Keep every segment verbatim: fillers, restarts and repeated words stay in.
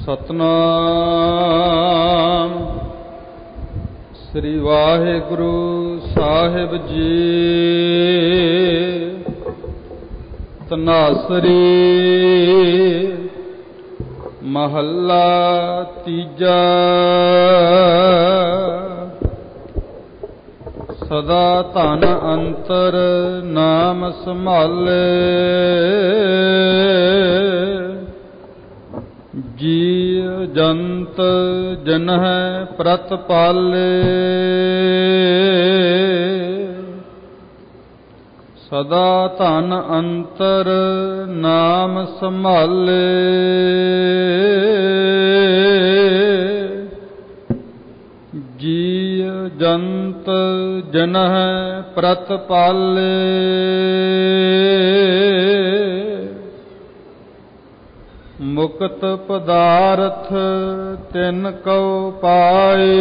ਸਤਨਾਮ ਸ੍ਰੀ ਵਾਹਿਗੁਰੂ ਸਾਹਿਬ ਜੀ। ਤਨਾਸਰੀ ਮਹੱਲਾ ਤੀਜਾ। ਸਦਾ ਧਨ ਅੰਤਰ ਨਾਮ ਸੰਭਾਲੇ, ਜੀਵ ਜੰਤ ਜਨਹਿ ਪ੍ਰਤਪਾਲੇ। ਸਦਾ ਧਨ ਅੰਤਰ ਨਾਮ ਸੰਭਾਲੇ, ਜੀਵ ਜੰਤ ਜਨਹਿ ਪ੍ਰਤਪਾਲੇ। ਮੁਕਤ ਪਦਾਰਥ ਤਿਨ ਕਉ ਪਾਏ,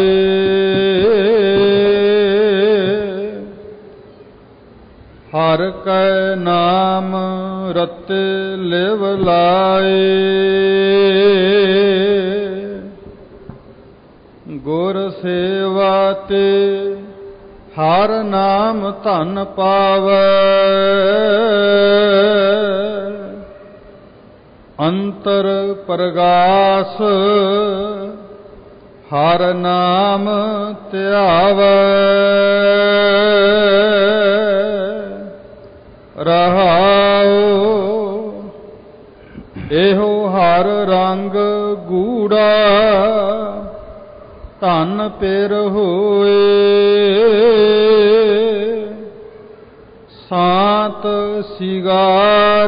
ਹਰਿ ਕੈ ਨਾਮ ਰਤੇ ਲਿਵ ਲਾਏ। ਗੁਰ ਸੇਵਾ ਤੇ ਹਰ ਨਾਮ ਧਨ ਪਾਵੈ, ਅੰਤਰ ਪ੍ਰਗਾਸ ਹਰ ਨਾਮ ਧਿਆਵੈ। ਰਹਾਉ ਇਹੋ ਹਰ ਰੰਗ ਗੂੜਾ, ਧਨ ਪਿਰ ਹੋਏ। ਸਾਤ ਸਿਗਾਰ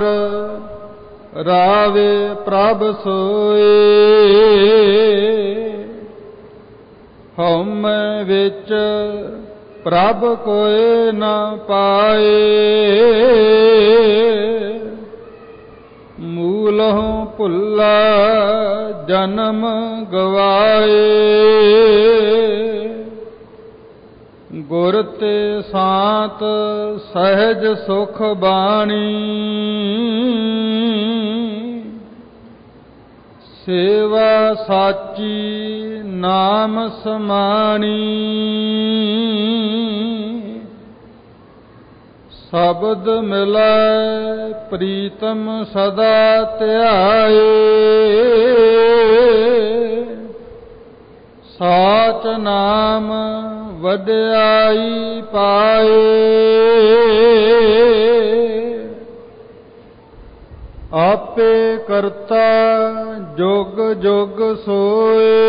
ਰਾਵੇ ਪ੍ਰਭ ਸੋਏ, ਹਉਮੈ ਵਿੱਚ ਪ੍ਰਭ ਕੋਇ ਨ ਪਾਏ। ਮੂਲਹੁ ਭੁੱਲਾ ਜਨਮ ਗਵਾਏ, ਗੁਰ ਤੇ ਸਾਤ ਸਹਿਜ ਸੁਖ ਬਾਣੀ। ਸੇਵਾ ਸਾਚੀ ਨਾਮ ਸਮਾਣੀ, ਸ਼ਬਦ ਮਿਲੈ ਪ੍ਰੀਤਮ ਸਦਾ ਧਿਆਏ। ਸਾਚ ਨਾਮ ਵਡਿਆਈ ਪਾਏ, ਆਪੇ ਕਰਤਾ ਜੁਗ ਜੁਗ ਸੋਏ।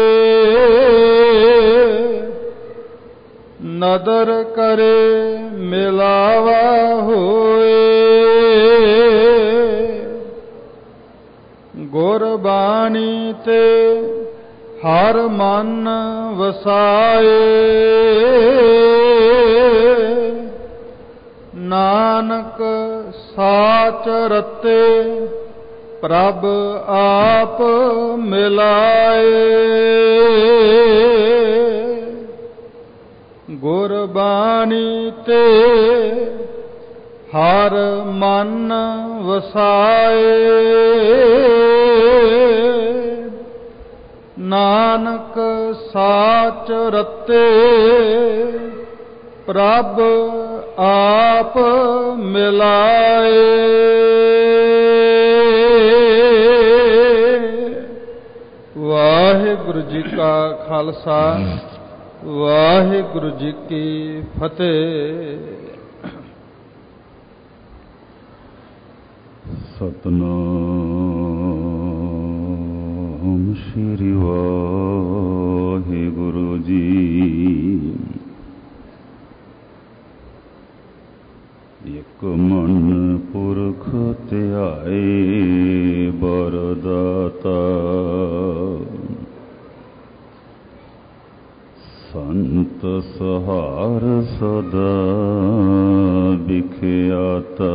ਨਦਰ ਕਰੇ ਮਿਲਾਵਾ ਹੋਏ, ਗੁਰਬਾਣੀ ਤੇ ਹਰ ਮਨ ਵਸਾਏ। ਨਾਨਕ ਸਾਚ ਰਤੇ ਪ੍ਰਭ ਆਪ ਮਿਲਾਏ। ਗੁਰਬਾਣੀ ਤੇ ਹਰ ਮਨ ਵਸਾਏ। ਨਾਨਕ ਸਾਚ ਰਤੇ ਪ੍ਰਭ ਆਪ ਮਿਲਾਏ। ਵਾਹਿਗੁਰੂ ਜੀ ਕਾ ਖਾਲਸਾ, ਵਾਹਿਗੁਰੂ ਜੀ ਕੀ ਫਤਿਹ। ਸਤਨਾਮ ਸ੍ਰੀ ਵਾਹਿਗੁਰੂ ਜੀ। ਇਕ ਮਨ ਪੁਰਖ ਧਿਆਏ ਬਰਦਾਤਾ, ਸੰਤ ਸਹਾਰ ਸਦਾ ਵਿਖਿਆਤਾ।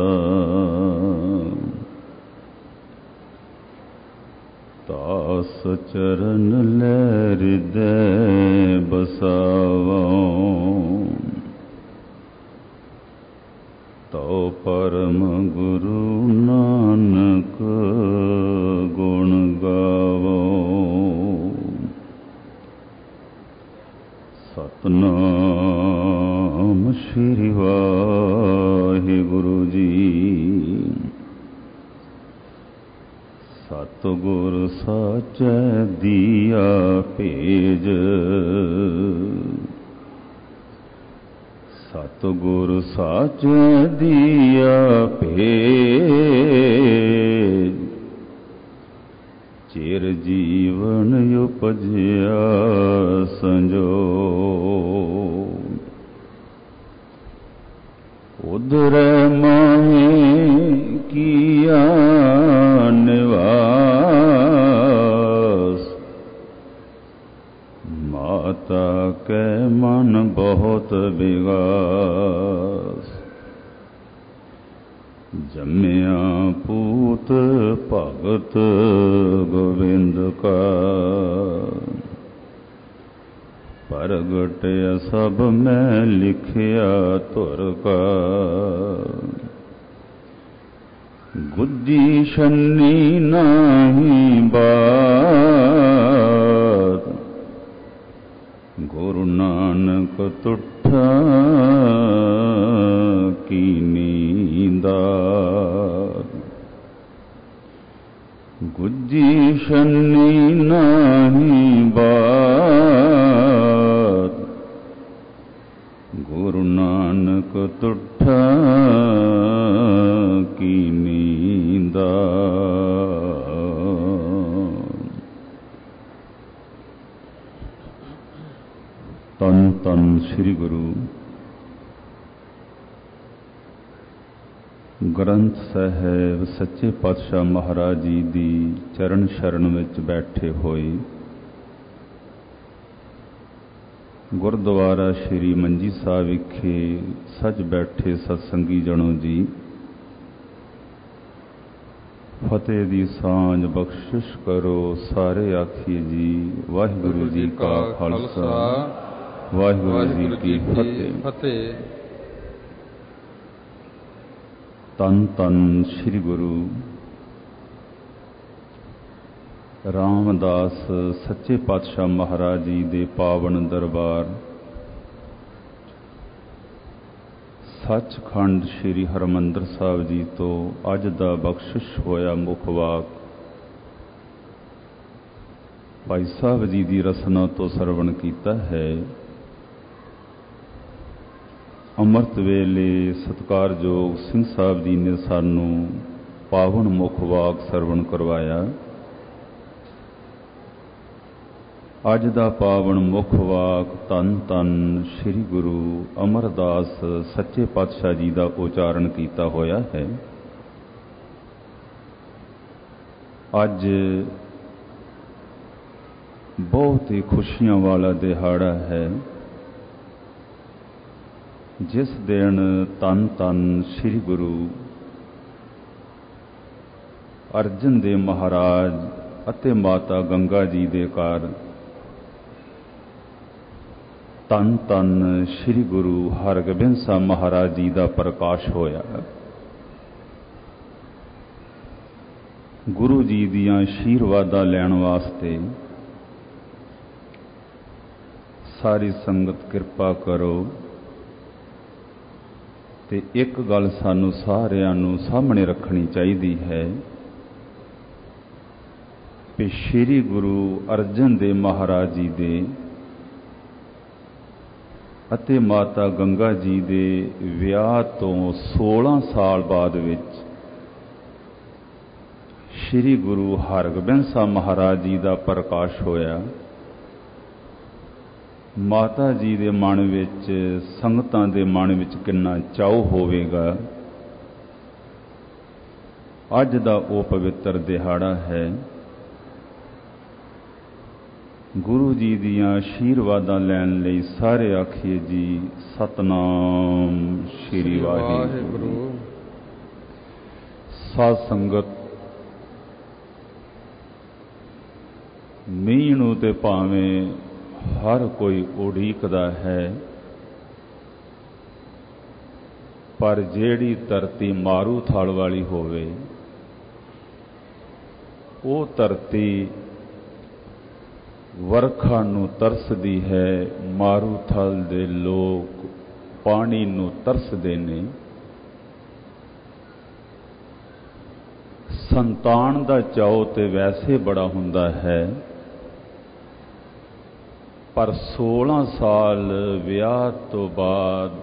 ਤਾਸ ਚਰਨ ਲੈ ਹਿਰਦੈ ਬਸਾਵਾਂ, ਤਉ ਪਰਮ ਗੁਰੂ ਨਾਨਕ ਗੁਣ ਗਾਵੋ। ਸਤਨਾਮ ਸ਼੍ਰੀ ਵਾਹਿਗੁਰੂ ਜੀ। ਸਤਿਗੁਰ ਸਾਚੈ ਦੀਆ ਭੇਜ, ਸਤਿਗੁਰ ਸਾਚੈ ਦੀਆ ਭੇਜ। ਚਿਰ ਜੀਵਨ ਉਪਜਿਆ ਸੰਜੋਗ, ਉਦਰੈ ਮਾਹੇ ਕੀਆ ਨਿਵਾਸ। ਮਾਤਾ ਕੈ ਮਨ ਬਹੁਤ ਬਿਗਾਸ, ਜੰਮਿਆ ਪੂਤ ਭਗਤ ਗੋਬਿੰਦ ਕਾ। ਪ੍ਰਗਟਿਆ ਸਭ ਮੈਂ ਲਿਖਿਆ ਧੁਰ ਕਾ। ਗੁੱਜੀ ਛੰਨੀ ਨਾਹੀ ਬਾਤ, ਗੁਰੂ ਨਾਨਕ ਤੁਠਾ ਕੀ ਨੀਂਦਾਤ। ਗੁੱਜੀ ਛੰਨੀ ਨਾਹੀ ਬਾਤ, ਗੁਰੂ ਨਾਨਕ ਤੁਠਾ ਕੀ ਨੀਂਦਾਤ। ਧੰਨ ਧੰਨ ਸ੍ਰੀ ਗੁਰੂ ਗ੍ਰੰਥ ਸਾਹਿਬ ਸੱਚੇ ਪਾਤਸ਼ਾਹ ਮਹਾਰਾਜ ਜੀ ਦੀ ਚਰਨ ਸ਼ਰਨ ਵਿੱਚ ਬੈਠੇ ਹੋਏ ਗੁਰਦੁਆਰਾ ਸ਼੍ਰੀ ਮੰਜੀ ਸਾਹਿਬ ਵਿਖੇ ਸੱਜ ਬੈਠੇ ਸਤਸੰਗੀ ਜਣੋ ਜੀ, ਫਤਿਹ ਦੀ ਸਾਂਝ ਬਖਸ਼ਿਸ਼ ਕਰੋ ਸਾਰੇ ਆਖੀਏ ਜੀ। ਵਾਹਿਗੁਰੂ ਜੀ ਕਾ ਖਾਲਸਾ, ਵਾਹਿਗੁਰੂ ਜੀ ਕੀ ਫਤਿਹ। ਧੰਨ ਧੰਨ ਸ੍ਰੀ ਗੁਰੂ ਰਾਮਦਾਸ ਸੱਚੇ ਪਾਤਸ਼ਾਹ ਮਹਾਰਾਜ ਜੀ ਦੇ ਪਾਵਨ ਦਰਬਾਰ ਸੱਚਖੰਡ ਸ੍ਰੀ ਹਰਿਮੰਦਰ ਸਾਹਿਬ ਜੀ ਤੋਂ ਅੱਜ ਦਾ ਬਖਸ਼ਿਸ਼ ਹੋਇਆ ਮੁੱਖ ਵਾਕ ਭਾਈ ਸਾਹਿਬ ਜੀ ਦੀ ਰਸਨਾ ਤੋਂ ਸਰਵਣ ਕੀਤਾ ਹੈ। ਅੰਮ੍ਰਿਤ ਵੇਲੇ ਸਤਿਕਾਰਯੋਗ ਸਿੰਘ ਸਾਹਿਬ ਜੀ ਨੇ ਸਾਨੂੰ ਪਾਵਨ ਮੁੱਖ ਵਾਕ ਸਰਵਣ ਕਰਵਾਇਆ। ਅੱਜ ਦਾ ਪਾਵਨ ਮੁੱਖ ਵਾਕ ਧੰਨ ਧੰਨ ਸ੍ਰੀ ਗੁਰੂ ਅਮਰਦਾਸ ਸੱਚੇ ਪਾਤਸ਼ਾਹ ਜੀ ਦਾ ਉਚਾਰਨ ਕੀਤਾ ਹੋਇਆ ਹੈ। ਅੱਜ ਬਹੁਤ ਹੀ ਖੁਸ਼ੀਆਂ ਵਾਲਾ ਦਿਹਾੜਾ ਹੈ, ਜਿਸ ਦਿਨ ਧੰਨ ਧੰਨ ਸ੍ਰੀ ਗੁਰੂ ਅਰਜਨ ਦੇਵ ਮਹਾਰਾਜ ਅਤੇ ਮਾਤਾ ਗੰਗਾ ਜੀ ਦੇ ਘਰ ਧੰਨ ਧੰਨ ਸ੍ਰੀ ਗੁਰੂ ਹਰਗੋਬਿੰਦ ਸਾਹਿਬ ਮਹਾਰਾਜ ਜੀ ਦਾ ਪ੍ਰਕਾਸ਼ ਹੋਇਆ। ਗੁਰੂ ਜੀ ਦੀਆਂ ਆਸ਼ੀਰਵਾਦਾਂ ਲੈਣ ਵਾਸਤੇ ਸਾਰੀ ਸੰਗਤ ਕਿਰਪਾ ਕਰੋ ਤੇ ਇੱਕ ਗੱਲ ਸਾਨੂੰ ਸਾਰਿਆਂ ਨੂੰ ਸਾਹਮਣੇ ਰੱਖਣੀ ਚਾਹੀਦੀ ਹੈ ਕਿ ਸ੍ਰੀ ਗੁਰੂ ਅਰਜਨ ਦੇਵ ਮਹਾਰਾਜ ਜੀ ਦੇ ਅਤੇ ਮਾਤਾ ਗੰਗਾ ਜੀ ਦੇ ਵਿਆਹ ਤੋਂ ਸੋਲਾਂ ਸਾਲ ਬਾਅਦ ਵਿੱਚ ਸ੍ਰੀ ਗੁਰੂ ਹਰਗੋਬਿੰਦ ਸਾਹਿਬ ਮਹਾਰਾਜ ਜੀ ਦਾ ਪ੍ਰਕਾਸ਼ ਹੋਇਆ। ਮਾਤਾ ਜੀ ਦੇ ਮਨ ਵਿੱਚ, ਸੰਗਤਾਂ ਦੇ ਮਨ ਵਿੱਚ ਕਿੰਨਾ ਚਾਉ ਹੋਵੇਗਾ। ਅੱਜ ਦਾ ਉਹ ਪਵਿੱਤਰ ਦਿਹਾੜਾ ਹੈ। ਗੁਰੂ ਜੀ ਦੀਆਂ ਆਸ਼ੀਰਵਾਦਾਂ ਲੈਣ ਲਈ ਸਾਰੇ ਆਖੀਏ ਜੀ ਸਤਨਾਮ ਸ੍ਰੀ ਵਾਹਿਗੁਰੂ। ਸਾਧ ਸੰਗਤ, ਮੀਂਹ ਨੂੰ ਤੇ ਭਾਵੇਂ ਹਰ ਕੋਈ ਉਡੀਕਦਾ ਹੈ, ਪਰ ਜਿਹੜੀ ਧਰਤੀ ਮਾਰੂ ਥਲ ਵਾਲੀ ਹੋਵੇ ਉਹ ਧਰਤੀ ਵਰਖਾ ਨੂੰ ਤਰਸਦੀ ਹੈ, ਮਾਰੂਥਲ ਦੇ ਲੋਕ ਪਾਣੀ ਨੂੰ ਤਰਸਦੇ ਨੇ। ਸੰਤਾਨ ਦਾ ਚਾਉ ਤੇ ਵੈਸੇ ਬੜਾ ਹੁੰਦਾ ਹੈ, ਪਰ ਸੋਲਾਂ ਸਾਲ ਵਿਆਹ ਤੋਂ ਬਾਅਦ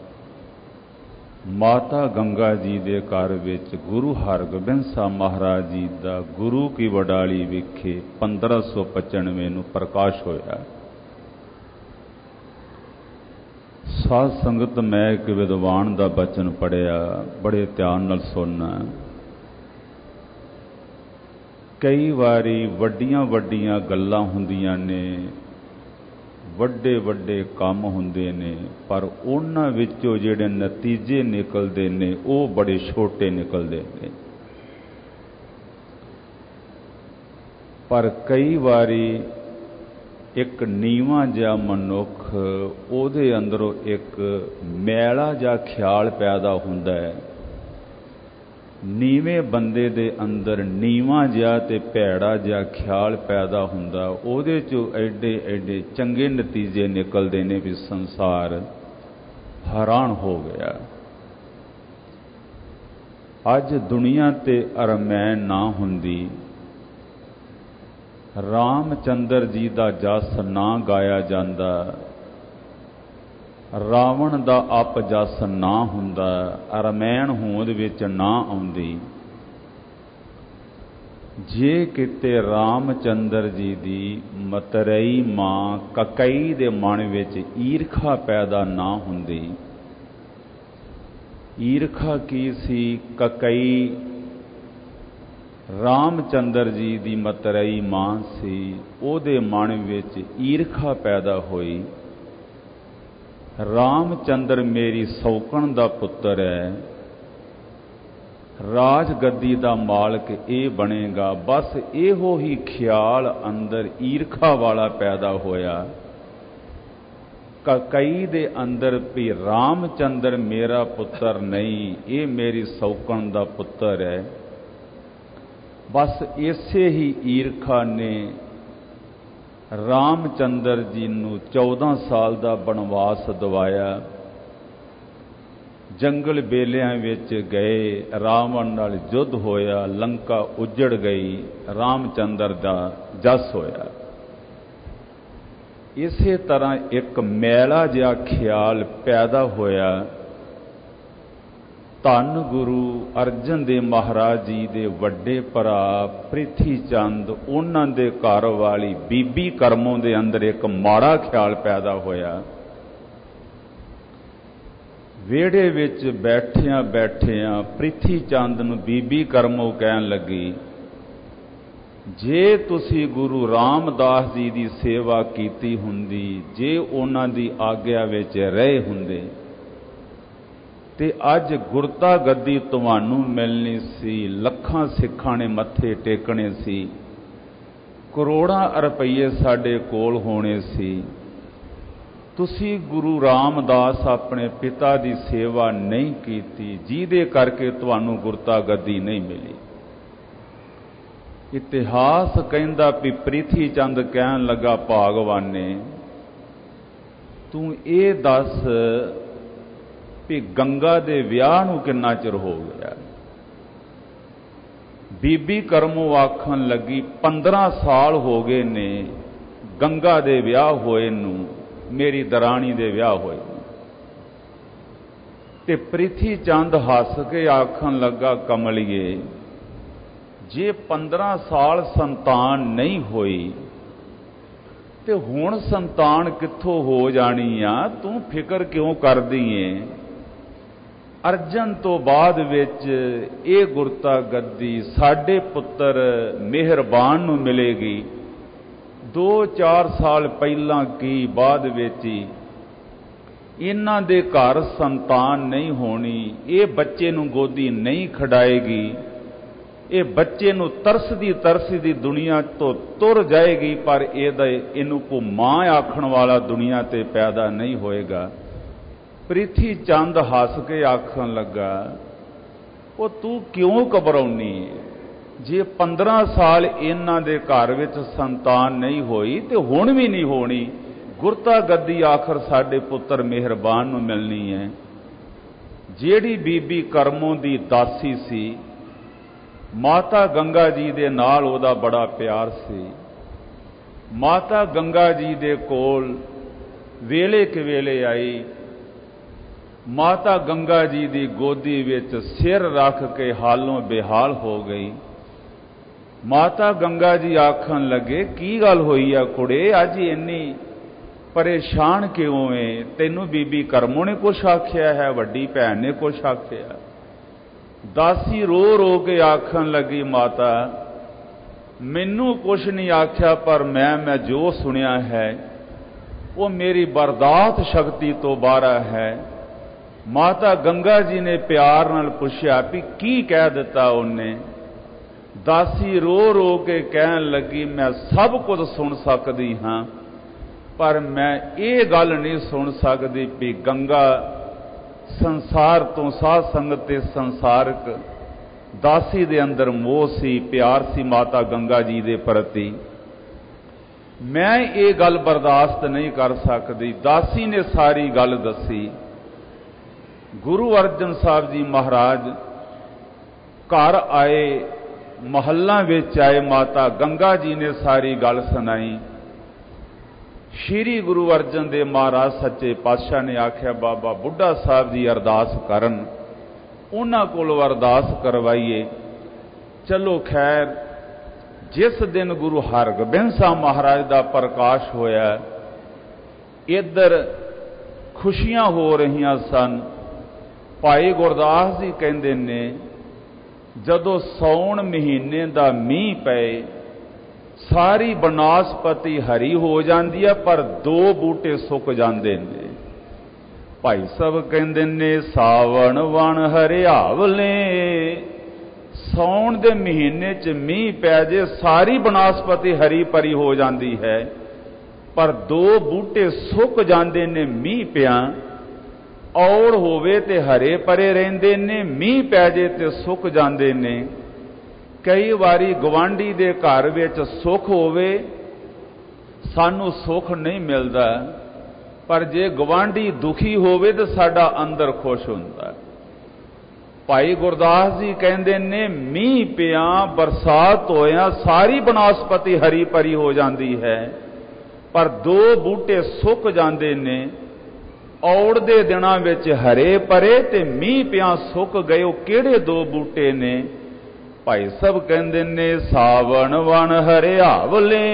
ਮਾਤਾ ਗੰਗਾ ਜੀ ਦੇ ਘਰ ਵਿੱਚ ਗੁਰੂ ਹਰਗੋਬਿੰਦ ਸਾਹਿਬ ਮਹਾਰਾਜ ਜੀ ਦਾ ਗੁਰੂ ਕੀ ਵਡਾਲੀ ਵਿਖੇ ਪੰਦਰਾਂ ਸੌ ਪਚਾਨਵੇਂ ਨੂੰ ਪ੍ਰਕਾਸ਼ ਹੋਇਆ। ਸਾਧ ਸੰਗਤ, ਮੈਂ ਇੱਕ ਵਿਦਵਾਨ ਦਾ ਬਚਨ ਪੜ੍ਹਿਆ, ਬੜੇ ਧਿਆਨ ਨਾਲ ਸੁਣਨਾ। ਕਈ ਵਾਰੀ ਵੱਡੀਆਂ ਵੱਡੀਆਂ ਗੱਲਾਂ ਹੁੰਦੀਆਂ ਨੇ, ਵੱਡੇ ਵੱਡੇ ਕੰਮ ਹੁੰਦੇ ਨੇ, ਪਰ ਉਹਨਾਂ ਵਿੱਚੋਂ ਜਿਹੜੇ ਨਤੀਜੇ ਨਿਕਲਦੇ ਨੇ ਉਹ ਬੜੇ ਛੋਟੇ ਨਿਕਲਦੇ ਨੇ। ਪਰ ਕਈ ਵਾਰੀ ਇੱਕ ਨੀਵਾਂ ਜਿਹਾ ਮਨੁੱਖ, ਉਹਦੇ ਅੰਦਰੋਂ ਇੱਕ ਮੈਲਾ ਜਿਹਾ ਖਿਆਲ ਪੈਦਾ ਹੁੰਦਾ ਹੈ। ਨੀਵੇਂ ਬੰਦੇ ਦੇ ਅੰਦਰ ਨੀਵਾਂ ਜਿਹਾ ਤੇ ਭੈੜਾ ਜਿਹਾ ਖਿਆਲ ਪੈਦਾ ਹੁੰਦਾ, ਉਹਦੇ 'ਚੋਂ ਐਡੇ ਐਡੇ ਚੰਗੇ ਨਤੀਜੇ ਨਿਕਲਦੇ ਨੇ ਵੀ ਸੰਸਾਰ ਹੈਰਾਨ ਹੋ ਗਿਆ। ਅੱਜ ਦੁਨੀਆ ਤੇ ਅਰਮੈਨ ਨਾ ਹੁੰਦੀ, ਰਾਮਚੰਦਰ ਜੀ ਦਾ ਜਸ ਨਾ ਗਾਇਆ ਜਾਂਦਾ, ਰਾਵਣ ਦਾ ਅਪਜਸ ਨਾ ਹੁੰਦਾ, ਅਰਮੈਨ ਹੋਂਦ ਵਿੱਚ ਨਾ ਆਉਂਦੀ, ਜੇ ਕਿਤੇ ਰਾਮਚੰਦਰ ਜੀ ਦੀ ਮਤਰੇਈ ਮਾਂ ਕਕਈ ਦੇ ਮਨ ਵਿੱਚ ਈਰਖਾ ਪੈਦਾ ਨਾ ਹੁੰਦੀ। ਈਰਖਾ ਕੀ ਸੀ? ਕਕਈ ਰਾਮਚੰਦਰ ਜੀ ਦੀ ਮਤਰੇਈ ਮਾਂ ਸੀ, ਉਹਦੇ ਮਨ ਵਿੱਚ ਈਰਖਾ ਪੈਦਾ ਹੋਈ। ਰਾਮਚੰਦਰ ਮੇਰੀ ਸੌਕਣ ਦਾ ਪੁੱਤਰ ਹੈ, ਰਾਜ ਗੱਦੀ ਦਾ ਮਾਲਕ ਇਹ ਬਣੇਗਾ। ਬਸ ਇਹੋ ਹੀ ਖਿਆਲ ਅੰਦਰ ਈਰਖਾ ਵਾਲਾ ਪੈਦਾ ਹੋਇਆ ਕਕਈ ਦੇ ਅੰਦਰ ਵੀ ਰਾਮਚੰਦਰ ਮੇਰਾ ਪੁੱਤਰ ਨਹੀਂ, ਇਹ ਮੇਰੀ ਸੌਕਣ ਦਾ ਪੁੱਤਰ ਹੈ। ਬਸ ਇਸੇ ਹੀ ਈਰਖਾ ਨੇ ਰਾਮਚੰਦਰ ਜੀ ਨੂੰ ਚੌਦਾਂ ਸਾਲ ਦਾ ਬਨਵਾਸ ਦਿਵਾਇਆ। ਜੰਗਲ ਬੇਲਿਆਂ ਵਿੱਚ ਗਏ, ਰਾਵਣ ਨਾਲ ਯੁੱਧ ਹੋਇਆ, ਲੰਕਾ ਉੱਜੜ ਗਈ, ਰਾਮਚੰਦਰ ਦਾ ਜਸ ਹੋਇਆ। ਇਸੇ ਤਰ੍ਹਾਂ ਇੱਕ ਮੈਲਾ ਜਿਹਾ ਖਿਆਲ ਪੈਦਾ ਹੋਇਆ। ਧੰਨ ਗੁਰੂ ਅਰਜਨ ਦੇਵ ਮਹਾਰਾਜ ਜੀ ਦੇ ਵੱਡੇ ਭਰਾ ਪ੍ਰਿਥੀ ਚੰਦ, ਉਹਨਾਂ ਦੇ ਘਰ ਵਾਲੀ ਬੀਬੀ ਕਰਮੋਂ ਦੇ ਅੰਦਰ ਇੱਕ ਮਾੜਾ ਖਿਆਲ ਪੈਦਾ ਹੋਇਆ। ਵਿਹੜੇ ਵਿੱਚ ਬੈਠਿਆਂ ਬੈਠਿਆਂ ਪ੍ਰਿਥੀ ਚੰਦ ਨੂੰ ਬੀਬੀ ਕਰਮੋਂ ਕਹਿਣ ਲੱਗੀ, ਜੇ ਤੁਸੀਂ ਗੁਰੂ ਰਾਮਦਾਸ ਜੀ ਦੀ ਸੇਵਾ ਕੀਤੀ ਹੁੰਦੀ, ਜੇ ਉਹਨਾਂ ਦੀ ਆਗਿਆ ਵਿੱਚ ਰਹੇ ਹੁੰਦੇ, ਤੇ ਅੱਜ ਗੁਰਤਾ ਗੱਦੀ ਤੁਹਾਨੂੰ ਮਿਲਣੀ ਸੀ, ਲੱਖਾਂ ਸਿੱਖਾਂ ਨੇ ਮੱਥੇ ਟੇਕਣੇ ਸੀ, ਕਰੋੜਾਂ ਰੁਪਈਏ ਸਾਡੇ ਕੋਲ ਹੋਣੇ ਸੀ। ਤੁਸੀਂ ਗੁਰੂ ਰਾਮਦਾਸ ਆਪਣੇ ਪਿਤਾ ਦੀ ਸੇਵਾ ਨਹੀਂ ਕੀਤੀ, ਜਿਹਦੇ ਕਰਕੇ ਤੁਹਾਨੂੰ ਗੁਰਤਾ ਗੱਦੀ ਨਹੀਂ ਮਿਲੀ। ਇਤਿਹਾਸ ਕਹਿੰਦਾ ਵੀ ਪ੍ਰਿਥੀ ਚੰਦ ਕਹਿਣ ਲੱਗਾ, ਭਾਗਵਾਨੇ ਤੂੰ ਇਹ ਦੱਸ ਵੀ ਗੰਗਾ ਦੇ ਵਿਆਹ ਨੂੰ ਕਿੰਨਾ ਚਿਰ ਹੋ ਗਿਆ? ਬੀਬੀ ਕਰਮੋਂ ਆਖਣ ਲੱਗੀ, ਪੰਦਰਾਂ ਸਾਲ ਹੋ ਗਏ ਨੇ ਗੰਗਾ ਦੇ ਵਿਆਹ ਹੋਏ ਨੂੰ, ਮੇਰੀ ਦਰਾਣੀ ਦੇ ਵਿਆਹ ਹੋਏ ਨੂੰ। ਤੇ ਪ੍ਰਿਥੀ ਚੰਦ ਹੱਸ ਕੇ ਆਖਣ ਲੱਗਾ, ਕਮਲੀਏ ਜੇ ਪੰਦਰਾਂ ਸਾਲ ਸੰਤਾਨ ਨਹੀਂ ਹੋਈ ਤੇ ਹੁਣ ਸੰਤਾਨ ਕਿੱਥੋਂ ਹੋ ਜਾਣੀ ਆ? ਤੂੰ ਫਿਕਰ ਕਿਉਂ ਕਰਦੀ ਏ? ਅਰਜਨ ਤੋਂ ਬਾਅਦ ਵਿੱਚ ਇਹ ਗੁਰਤਾ ਗੱਦੀ ਸਾਡੇ ਪੁੱਤਰ ਮਿਹਰਬਾਨ ਨੂੰ ਮਿਲੇਗੀ। ਦੋ ਚਾਰ ਸਾਲ ਪਹਿਲਾਂ ਕੀ ਬਾਅਦ ਵਿੱਚ ਹੀ ਇਹਨਾਂ ਦੇ ਘਰ ਸੰਤਾਨ ਨਹੀਂ ਹੋਣੀ, ਇਹ ਬੱਚੇ ਨੂੰ ਗੋਦੀ ਨਹੀਂ ਖਿਡਾਏਗੀ, ਇਹ ਬੱਚੇ ਨੂੰ ਤਰਸਦੀ ਤਰਸਦੀ ਦੁਨੀਆ ਤੋਂ ਤੁਰ ਜਾਏਗੀ, ਪਰ ਇਹਦਾ ਇਹਨੂੰ ਕੋ ਮਾਂ ਆਖਣ ਵਾਲਾ ਦੁਨੀਆ ਤੇ ਪੈਦਾ ਨਹੀਂ ਹੋਏਗਾ। ਪ੍ਰਿਥੀ ਚੰਦ ਹੱਸ ਕੇ ਆਖਣ ਲੱਗਾ, ਉਹ ਤੂੰ ਕਿਉਂ ਘਬਰਾਉਣੀ? ਜੇ ਪੰਦਰਾਂ ਸਾਲ ਇਹਨਾਂ ਦੇ ਘਰ ਵਿੱਚ ਸੰਤਾਨ ਨਹੀਂ ਹੋਈ ਤੇ ਹੁਣ ਵੀ ਨਹੀਂ ਹੋਣੀ, ਗੁਰਤਾ ਗੱਦੀ ਆਖਰ ਸਾਡੇ ਪੁੱਤਰ ਮਿਹਰਬਾਨ ਨੂੰ ਮਿਲਣੀ ਹੈ। ਜਿਹੜੀ ਬੀਬੀ ਕਰਮੋਂ ਦੀ ਦਾਸੀ ਸੀ, ਮਾਤਾ ਗੰਗਾ ਜੀ ਦੇ ਨਾਲ ਉਹਦਾ ਬੜਾ ਪਿਆਰ ਸੀ। ਮਾਤਾ ਗੰਗਾ ਜੀ ਦੇ ਕੋਲ ਵੇਲੇ ਕਵੇਲੇ ਆਈ, ਮਾਤਾ ਗੰਗਾ ਜੀ ਦੀ ਗੋਦੀ ਵਿੱਚ ਸਿਰ ਰੱਖ ਕੇ ਹਾਲੋਂ ਬੇਹਾਲ ਹੋ ਗਈ। ਮਾਤਾ ਗੰਗਾ ਜੀ ਆਖਣ ਲੱਗੇ, ਕੀ ਗੱਲ ਹੋਈ ਆ ਕੁੜੇ, ਅੱਜ ਇੰਨੀ ਪਰੇਸ਼ਾਨ ਕਿਉਂ ਏ? ਤੈਨੂੰ ਬੀਬੀ ਕਰਮੋਂ ਨੇ ਕੁਛ ਆਖਿਆ ਹੈ? ਵੱਡੀ ਭੈਣ ਨੇ ਕੁਛ ਆਖਿਆ? ਦਾਸੀ ਰੋ ਰੋ ਕੇ ਆਖਣ ਲੱਗੀ, ਮਾਤਾ ਮੈਨੂੰ ਕੁਛ ਨਹੀਂ ਆਖਿਆ, ਪਰ ਮੈਂ ਮੈਂ ਜੋ ਸੁਣਿਆ ਹੈ ਉਹ ਮੇਰੀ ਬਰਦਾਸ਼ਤ ਸ਼ਕਤੀ ਤੋਂ ਬਾਹਰ ਹੈ। ਮਾਤਾ ਗੰਗਾ ਜੀ ਨੇ ਪਿਆਰ ਨਾਲ ਪੁੱਛਿਆ ਵੀ ਕੀ ਕਹਿ ਦਿੱਤਾ ਉਹਨੇ? ਦਾਸੀ ਰੋ ਰੋ ਕੇ ਕਹਿਣ ਲੱਗੀ, ਮੈਂ ਸਭ ਕੁਝ ਸੁਣ ਸਕਦੀ ਹਾਂ, ਪਰ ਮੈਂ ਇਹ ਗੱਲ ਨਹੀਂ ਸੁਣ ਸਕਦੀ ਵੀ ਗੰਗਾ ਸੰਸਾਰ ਤੋਂ ਸਾਧ ਸੰਗਤ ਤੇ ਸੰਸਾਰਕ ਦਾਸੀ ਦੇ ਅੰਦਰ ਮੋਹ ਸੀ, ਪਿਆਰ ਸੀ ਮਾਤਾ ਗੰਗਾ ਜੀ ਦੇ ਪ੍ਰਤੀ। ਮੈਂ ਇਹ ਗੱਲ ਬਰਦਾਸ਼ਤ ਨਹੀਂ ਕਰ ਸਕਦੀ। ਦਾਸੀ ਨੇ ਸਾਰੀ ਗੱਲ ਦੱਸੀ। ਗੁਰੂ ਅਰਜਨ ਸਾਹਿਬ ਜੀ ਮਹਾਰਾਜ ਘਰ ਆਏ, ਮਹੱਲਾ ਵਿੱਚ ਆਏ, ਮਾਤਾ ਗੰਗਾ ਜੀ ਨੇ ਸਾਰੀ ਗੱਲ ਸੁਣਾਈ। ਸ਼੍ਰੀ ਗੁਰੂ ਅਰਜਨ ਦੇਵ ਮਹਾਰਾਜ ਸੱਚੇ ਪਾਤਸ਼ਾਹ ਨੇ ਆਖਿਆ, ਬਾਬਾ ਬੁੱਢਾ ਸਾਹਿਬ ਜੀ ਅਰਦਾਸ ਕਰਨ, ਉਹਨਾਂ ਕੋਲੋਂ ਅਰਦਾਸ ਕਰਵਾਈਏ। ਚਲੋ ਖੈਰ, ਜਿਸ ਦਿਨ ਗੁਰੂ ਹਰਗੋਬਿੰਦ ਸਾਹਿਬ ਮਹਾਰਾਜ ਦਾ ਪ੍ਰਕਾਸ਼ ਹੋਇਆ, ਇੱਧਰ ਖੁਸ਼ੀਆਂ ਹੋ ਰਹੀਆਂ ਸਨ। ਭਾਈ ਗੁਰਦਾਸ ਜੀ ਕਹਿੰਦੇ ਨੇ, ਜਦੋਂ ਸਾਉਣ ਮਹੀਨੇ ਦਾ ਮੀਂਹ ਪਏ, ਸਾਰੀ ਬਨਾਸਪਤੀ ਹਰੀ ਹੋ ਜਾਂਦੀ ਹੈ, ਪਰ ਦੋ ਬੂਟੇ ਸੁੱਕ ਜਾਂਦੇ ਨੇ। ਭਾਈ ਸਾਹਿਬ ਕਹਿੰਦੇ ਨੇ, ਸਾਵਣ ਵਣ ਹਰਿਆਵਲੇ, ਸਾਉਣ ਦੇ ਮਹੀਨੇ 'ਚ ਮੀਂਹ ਪੈ ਜੇ ਸਾਰੀ ਬਨਾਸਪਤੀ ਹਰੀ ਭਰੀ ਹੋ ਜਾਂਦੀ ਹੈ, ਪਰ ਦੋ ਬੂਟੇ ਸੁੱਕ ਜਾਂਦੇ ਨੇ ਮੀਂਹ ਪਿਆ। ਔੜ ਹੋਵੇ ਤੇ ਹਰੇ ਭਰੇ ਰਹਿੰਦੇ ਨੇ, ਮੀਂਹ ਪੈ ਜੇ ਤੇ ਸੁੱਕ ਜਾਂਦੇ ਨੇ। ਕਈ ਵਾਰੀ ਗਵਾਂਢੀ ਦੇ ਘਰ ਵਿੱਚ ਸੁੱਖ ਹੋਵੇ, ਸਾਨੂੰ ਸੁੱਖ ਨਹੀਂ ਮਿਲਦਾ, ਪਰ ਜੇ ਗਵਾਂਢੀ ਦੁਖੀ ਹੋਵੇ ਤਾਂ ਸਾਡਾ ਅੰਦਰ ਖੁਸ਼ ਹੁੰਦਾ। ਭਾਈ ਗੁਰਦਾਸ ਜੀ ਕਹਿੰਦੇ ਨੇ, ਮੀਂਹ ਪਿਆ, ਬਰਸਾਤ ਹੋਇਆ, ਸਾਰੀ ਬਨਾਸਪਤੀ ਹਰੀ ਭਰੀ ਹੋ ਜਾਂਦੀ ਹੈ, ਪਰ ਦੋ ਬੂਟੇ ਸੁੱਕ ਜਾਂਦੇ ਨੇ। ਔੜ ਦੇ ਦਿਨਾਂ ਵਿੱਚ ਹਰੇ ਭਰੇ ਤੇ ਮੀਂਹ ਪਿਆ ਸੁੱਕ ਗਏ। ਉਹ ਕਿਹੜੇ ਦੋ ਬੂਟੇ ਨੇ? ਭਾਈ ਸਾਹਿਬ ਕਹਿੰਦੇ ਨੇ, ਸਾਵਣ ਵਣ ਹਰਿਆਵਲੇ,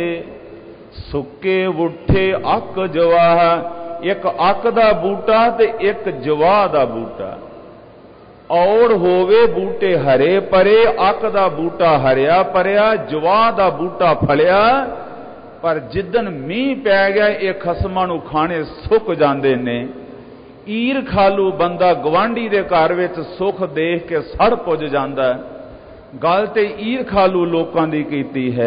ਸੁੱਕੇ ਉੱਠੇ ਅੱਕ ਜਵਾਹ। ਇੱਕ ਅੱਕ ਦਾ ਬੂਟਾ ਤੇ ਇੱਕ ਜਵਾਹ ਦਾ ਬੂਟਾ। ਔੜ ਹੋਵੇ ਬੂਟੇ ਹਰੇ ਭਰੇ, ਅੱਕ ਦਾ ਬੂਟਾ ਹਰਿਆ ਭਰਿਆ, ਜਵਾਹ ਦਾ ਬੂਟਾ ਫਲਿਆ, ਪਰ ਜਿੱਦਣ ਮੀਂਹ ਪੈ ਗਿਆ ਇਹ ਖਸਮਾਂ ਨੂੰ ਖਾਣੇ ਸੁੱਕ ਜਾਂਦੇ ਨੇ। ਈਰ ਖਾਲੂ ਬੰਦਾ ਗਵਾਂਢੀ ਦੇ ਘਰ ਵਿੱਚ ਸੁੱਖ ਦੇਖ ਕੇ ਸੜ ਪੁੱਜ ਜਾਂਦਾ। ਗੱਲ ਤੇ ਈਰ ਖਾਲੂ ਲੋਕਾਂ ਦੀ ਕੀਤੀ ਹੈ।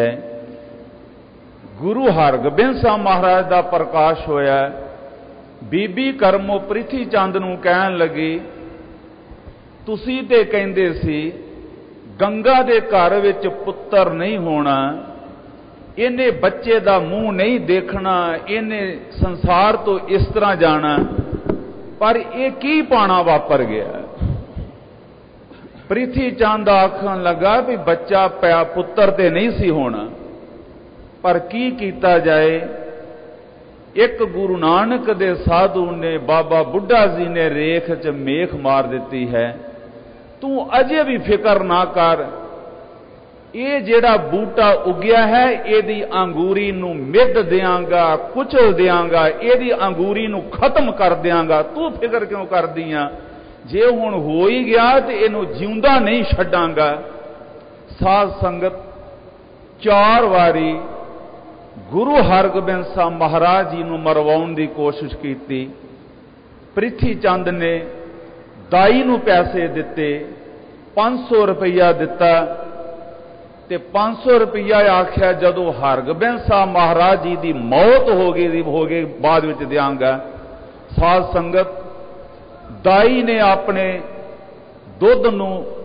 ਗੁਰੂ ਹਰਗੋਬਿੰਦ ਸਾਹਿਬ ਮਹਾਰਾਜ ਦਾ ਪ੍ਰਕਾਸ਼ ਹੋਇਆ। ਬੀਬੀ ਕਰਮੋ ਪ੍ਰਿਥੀ ਚੰਦ ਨੂੰ ਕਹਿਣ ਲੱਗੀ, ਤੁਸੀਂ ਤੇ ਕਹਿੰਦੇ ਸੀ ਗੰਗਾ ਦੇ ਘਰ ਵਿੱਚ ਪੁੱਤਰ ਨਹੀਂ ਹੋਣਾ, ਇਹਨੇ ਬੱਚੇ ਦਾ ਮੂੰਹ ਨਹੀਂ ਦੇਖਣਾ, ਇਹਨੇ ਸੰਸਾਰ ਤੋਂ ਇਸ ਤਰ੍ਹਾਂ ਜਾਣਾ, ਪਰ ਇਹ ਕੀ ਪਾਣਾ ਵਾਪਰ ਗਿਆ? ਪ੍ਰਿਥੀ ਚੰਦ ਆਖਣ ਲੱਗਾ ਵੀ ਬੱਚਾ ਪਿਆ, ਪੁੱਤਰ ਤੇ ਨਹੀਂ ਸੀ ਹੋਣਾ, ਪਰ ਕੀ ਕੀਤਾ ਜਾਏ? ਇੱਕ ਗੁਰੂ ਨਾਨਕ ਦੇ ਸਾਧੂ ਨੇ, ਬਾਬਾ ਬੁੱਢਾ ਜੀ ਨੇ ਰੇਖ 'ਚ ਮੇਖ ਮਾਰ ਦਿੱਤੀ ਹੈ, ਤੂੰ ਅਜੇ ਵੀ ਫਿਕਰ ਨਾ ਕਰ, ਇਹ ਜਿਹੜਾ ਬੂਟਾ ਉੱਗਿਆ ਹੈ ਇਹਦੀ ਅੰਗੂਰੀ ਨੂੰ ਮਿੱਧ ਦਿਆਂਗਾ, ਕੁਚਲ ਦਿਆਂਗਾ, ਇਹਦੀ ਅੰਗੂਰੀ ਨੂੰ ਖਤਮ ਕਰ ਦਿਆਂਗਾ, ਤੂੰ ਫਿਕਰ ਕਿਉਂ ਕਰਦੀ ਆ? ਜੇ ਹੁਣ ਹੋ ਹੀ ਗਿਆ ਤੇ ਇਹਨੂੰ ਜਿਉਂਦਾ ਨਹੀਂ ਛੱਡਾਂਗਾ। ਸਾਧ ਸੰਗਤ, ਚਾਰ ਵਾਰੀ ਗੁਰੂ ਹਰਗੋਬਿੰਦ ਸਾਹਿਬ ਮਹਾਰਾਜ ਜੀ ਨੂੰ ਮਰਵਾਉਣ ਦੀ ਕੋਸ਼ਿਸ਼ ਕੀਤੀ। ਪ੍ਰਿਥੀ ਚੰਦ ਨੇ ਦਾਈ ਨੂੰ ਪੈਸੇ ਦਿੱਤੇ, ਪੰਜ ਸੌ ਰੁਪਈਆ ਦਿੱਤਾ ਤੇ ਪੰਜ ਸੌ ਰੁਪਈਆ ਆਖਿਆ ਜਦੋਂ ਹਰਗੋਬਿੰਦ ਸਾਹਿਬ ਮਹਾਰਾਜ ਜੀ ਦੀ ਮੌਤ ਹੋ ਗਈ ਹੋ ਗਈ ਬਾਅਦ ਵਿੱਚ ਦਿਆਂਗਾ। ਸਾਧ ਸੰਗਤ, ਦਾਈ ਨੇ ਆਪਣੇ ਦੁੱਧ ਨੂੰ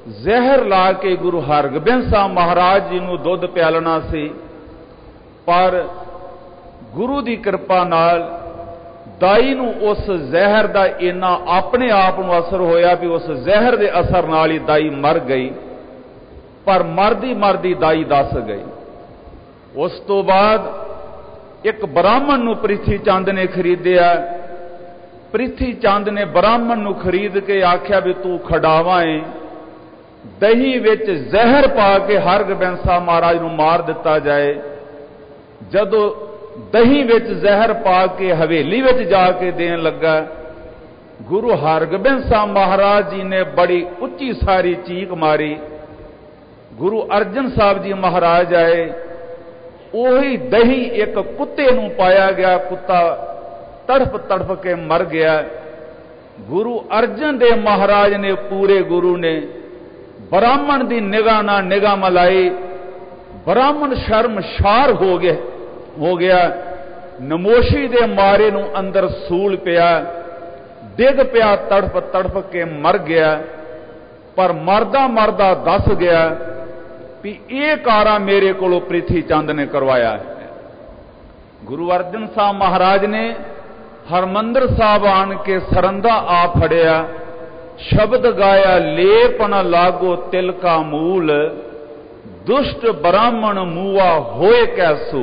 ਜ਼ਹਿਰ ਲਾ ਕੇ ਗੁਰੂ ਹਰਗੋਬਿੰਦ ਸਾਹਿਬ ਮਹਾਰਾਜ ਜੀ ਨੂੰ ਦੁੱਧ ਪਿਆਲਣਾ ਸੀ, ਪਰ ਗੁਰੂ ਦੀ ਕਿਰਪਾ ਨਾਲ ਦਾਈ ਨੂੰ ਉਸ ਜ਼ਹਿਰ ਦਾ ਇੰਨਾ ਆਪਣੇ ਆਪ ਨੂੰ ਅਸਰ ਹੋਇਆ ਵੀ ਉਸ ਜ਼ਹਿਰ ਦੇ ਅਸਰ ਨਾਲ ਹੀ ਦਾਈ ਮਰ ਗਈ। ਪਰ ਮਰਦੀ ਮਰਦੀ ਦਾਈ ਦੱਸ ਗਈ। ਉਸ ਤੋਂ ਬਾਅਦ ਇੱਕ ਬ੍ਰਾਹਮਣ ਨੂੰ ਪ੍ਰਿਥੀ ਚੰਦ ਨੇ ਖਰੀਦਿਆ। ਪ੍ਰਿਥੀ ਚੰਦ ਨੇ ਬ੍ਰਾਹਮਣ ਨੂੰ ਖਰੀਦ ਕੇ ਆਖਿਆ ਵੀ ਤੂੰ ਖਡਾਵਾਂ ਏ, ਦਹੀਂ ਵਿੱਚ ਜ਼ਹਿਰ ਪਾ ਕੇ ਹਰਗੋਬਿੰਦ ਸਾਹਿਬ ਮਹਾਰਾਜ ਨੂੰ ਮਾਰ ਦਿੱਤਾ ਜਾਏ। ਜਦੋਂ ਦਹੀਂ ਵਿੱਚ ਜ਼ਹਿਰ ਪਾ ਕੇ ਹਵੇਲੀ ਵਿੱਚ ਜਾ ਕੇ ਦੇਣ ਲੱਗਾ, ਗੁਰੂ ਹਰਗੋਬਿੰਦ ਸਾਹਿਬ ਮਹਾਰਾਜ ਜੀ ਨੇ ਬੜੀ ਉੱਚੀ ਸਾਰੀ ਚੀਕ ਮਾਰੀ। ਗੁਰੂ ਅਰਜਨ ਸਾਹਿਬ ਜੀ ਮਹਾਰਾਜ ਆਏ, ਉਹੀ ਦਹੀਂ ਇੱਕ ਕੁੱਤੇ ਨੂੰ ਪਾਇਆ ਗਿਆ, ਕੁੱਤਾ ਤੜਫ ਤੜਫ ਕੇ ਮਰ ਗਿਆ। ਗੁਰੂ ਅਰਜਨ ਦੇਵ ਮਹਾਰਾਜ ਨੇ, ਪੂਰੇ ਗੁਰੂ ਨੇ ਬ੍ਰਾਹਮਣ ਦੀ ਨਿਗਾਹ ਨਾਲ ਨਿਗਾਹ ਮਲਾਈ। ਬ੍ਰਾਹਮਣ ਸ਼ਰਮਸ਼ਾਰ ਹੋ ਗਿਆ ਹੋ ਗਿਆ ਨਮੋਸ਼ੀ ਦੇ ਮਾਰੇ ਨੂੰ ਅੰਦਰ ਸੂਲ ਪਿਆ, ਡਿੱਗ ਪਿਆ, ਤੜਫ ਤੜਫ ਕੇ ਮਰ ਗਿਆ। ਪਰ ਮਰਦਾ ਮਰਦਾ ਦੱਸ ਗਿਆ ਵੀ ਇਹ ਕਾਰਾ ਮੇਰੇ ਕੋਲੋਂ ਪ੍ਰਿਥੀ ਚੰਦ ਨੇ ਕਰਵਾਇਆ ਹੈ। ਗੁਰੂ ਅਰਜਨ ਸਾਹਿਬ ਮਹਾਰਾਜ ਨੇ ਹਰਮੰਦਰ ਸਾਹਿਬ ਆਣ ਕੇ ਸਰੰਦਾ ਆ ਫੜਿਆ, ਸ਼ਬਦ ਗਾਇਆ, ਲੇਪ ਨ ਲਾਗੋ ਤਿਲ ਕਾ ਮੂਲ, ਦੁਸ਼ਟ ਬ੍ਰਾਹਮਣ ਮੂਆ ਹੋਏ ਕੈਸੂ।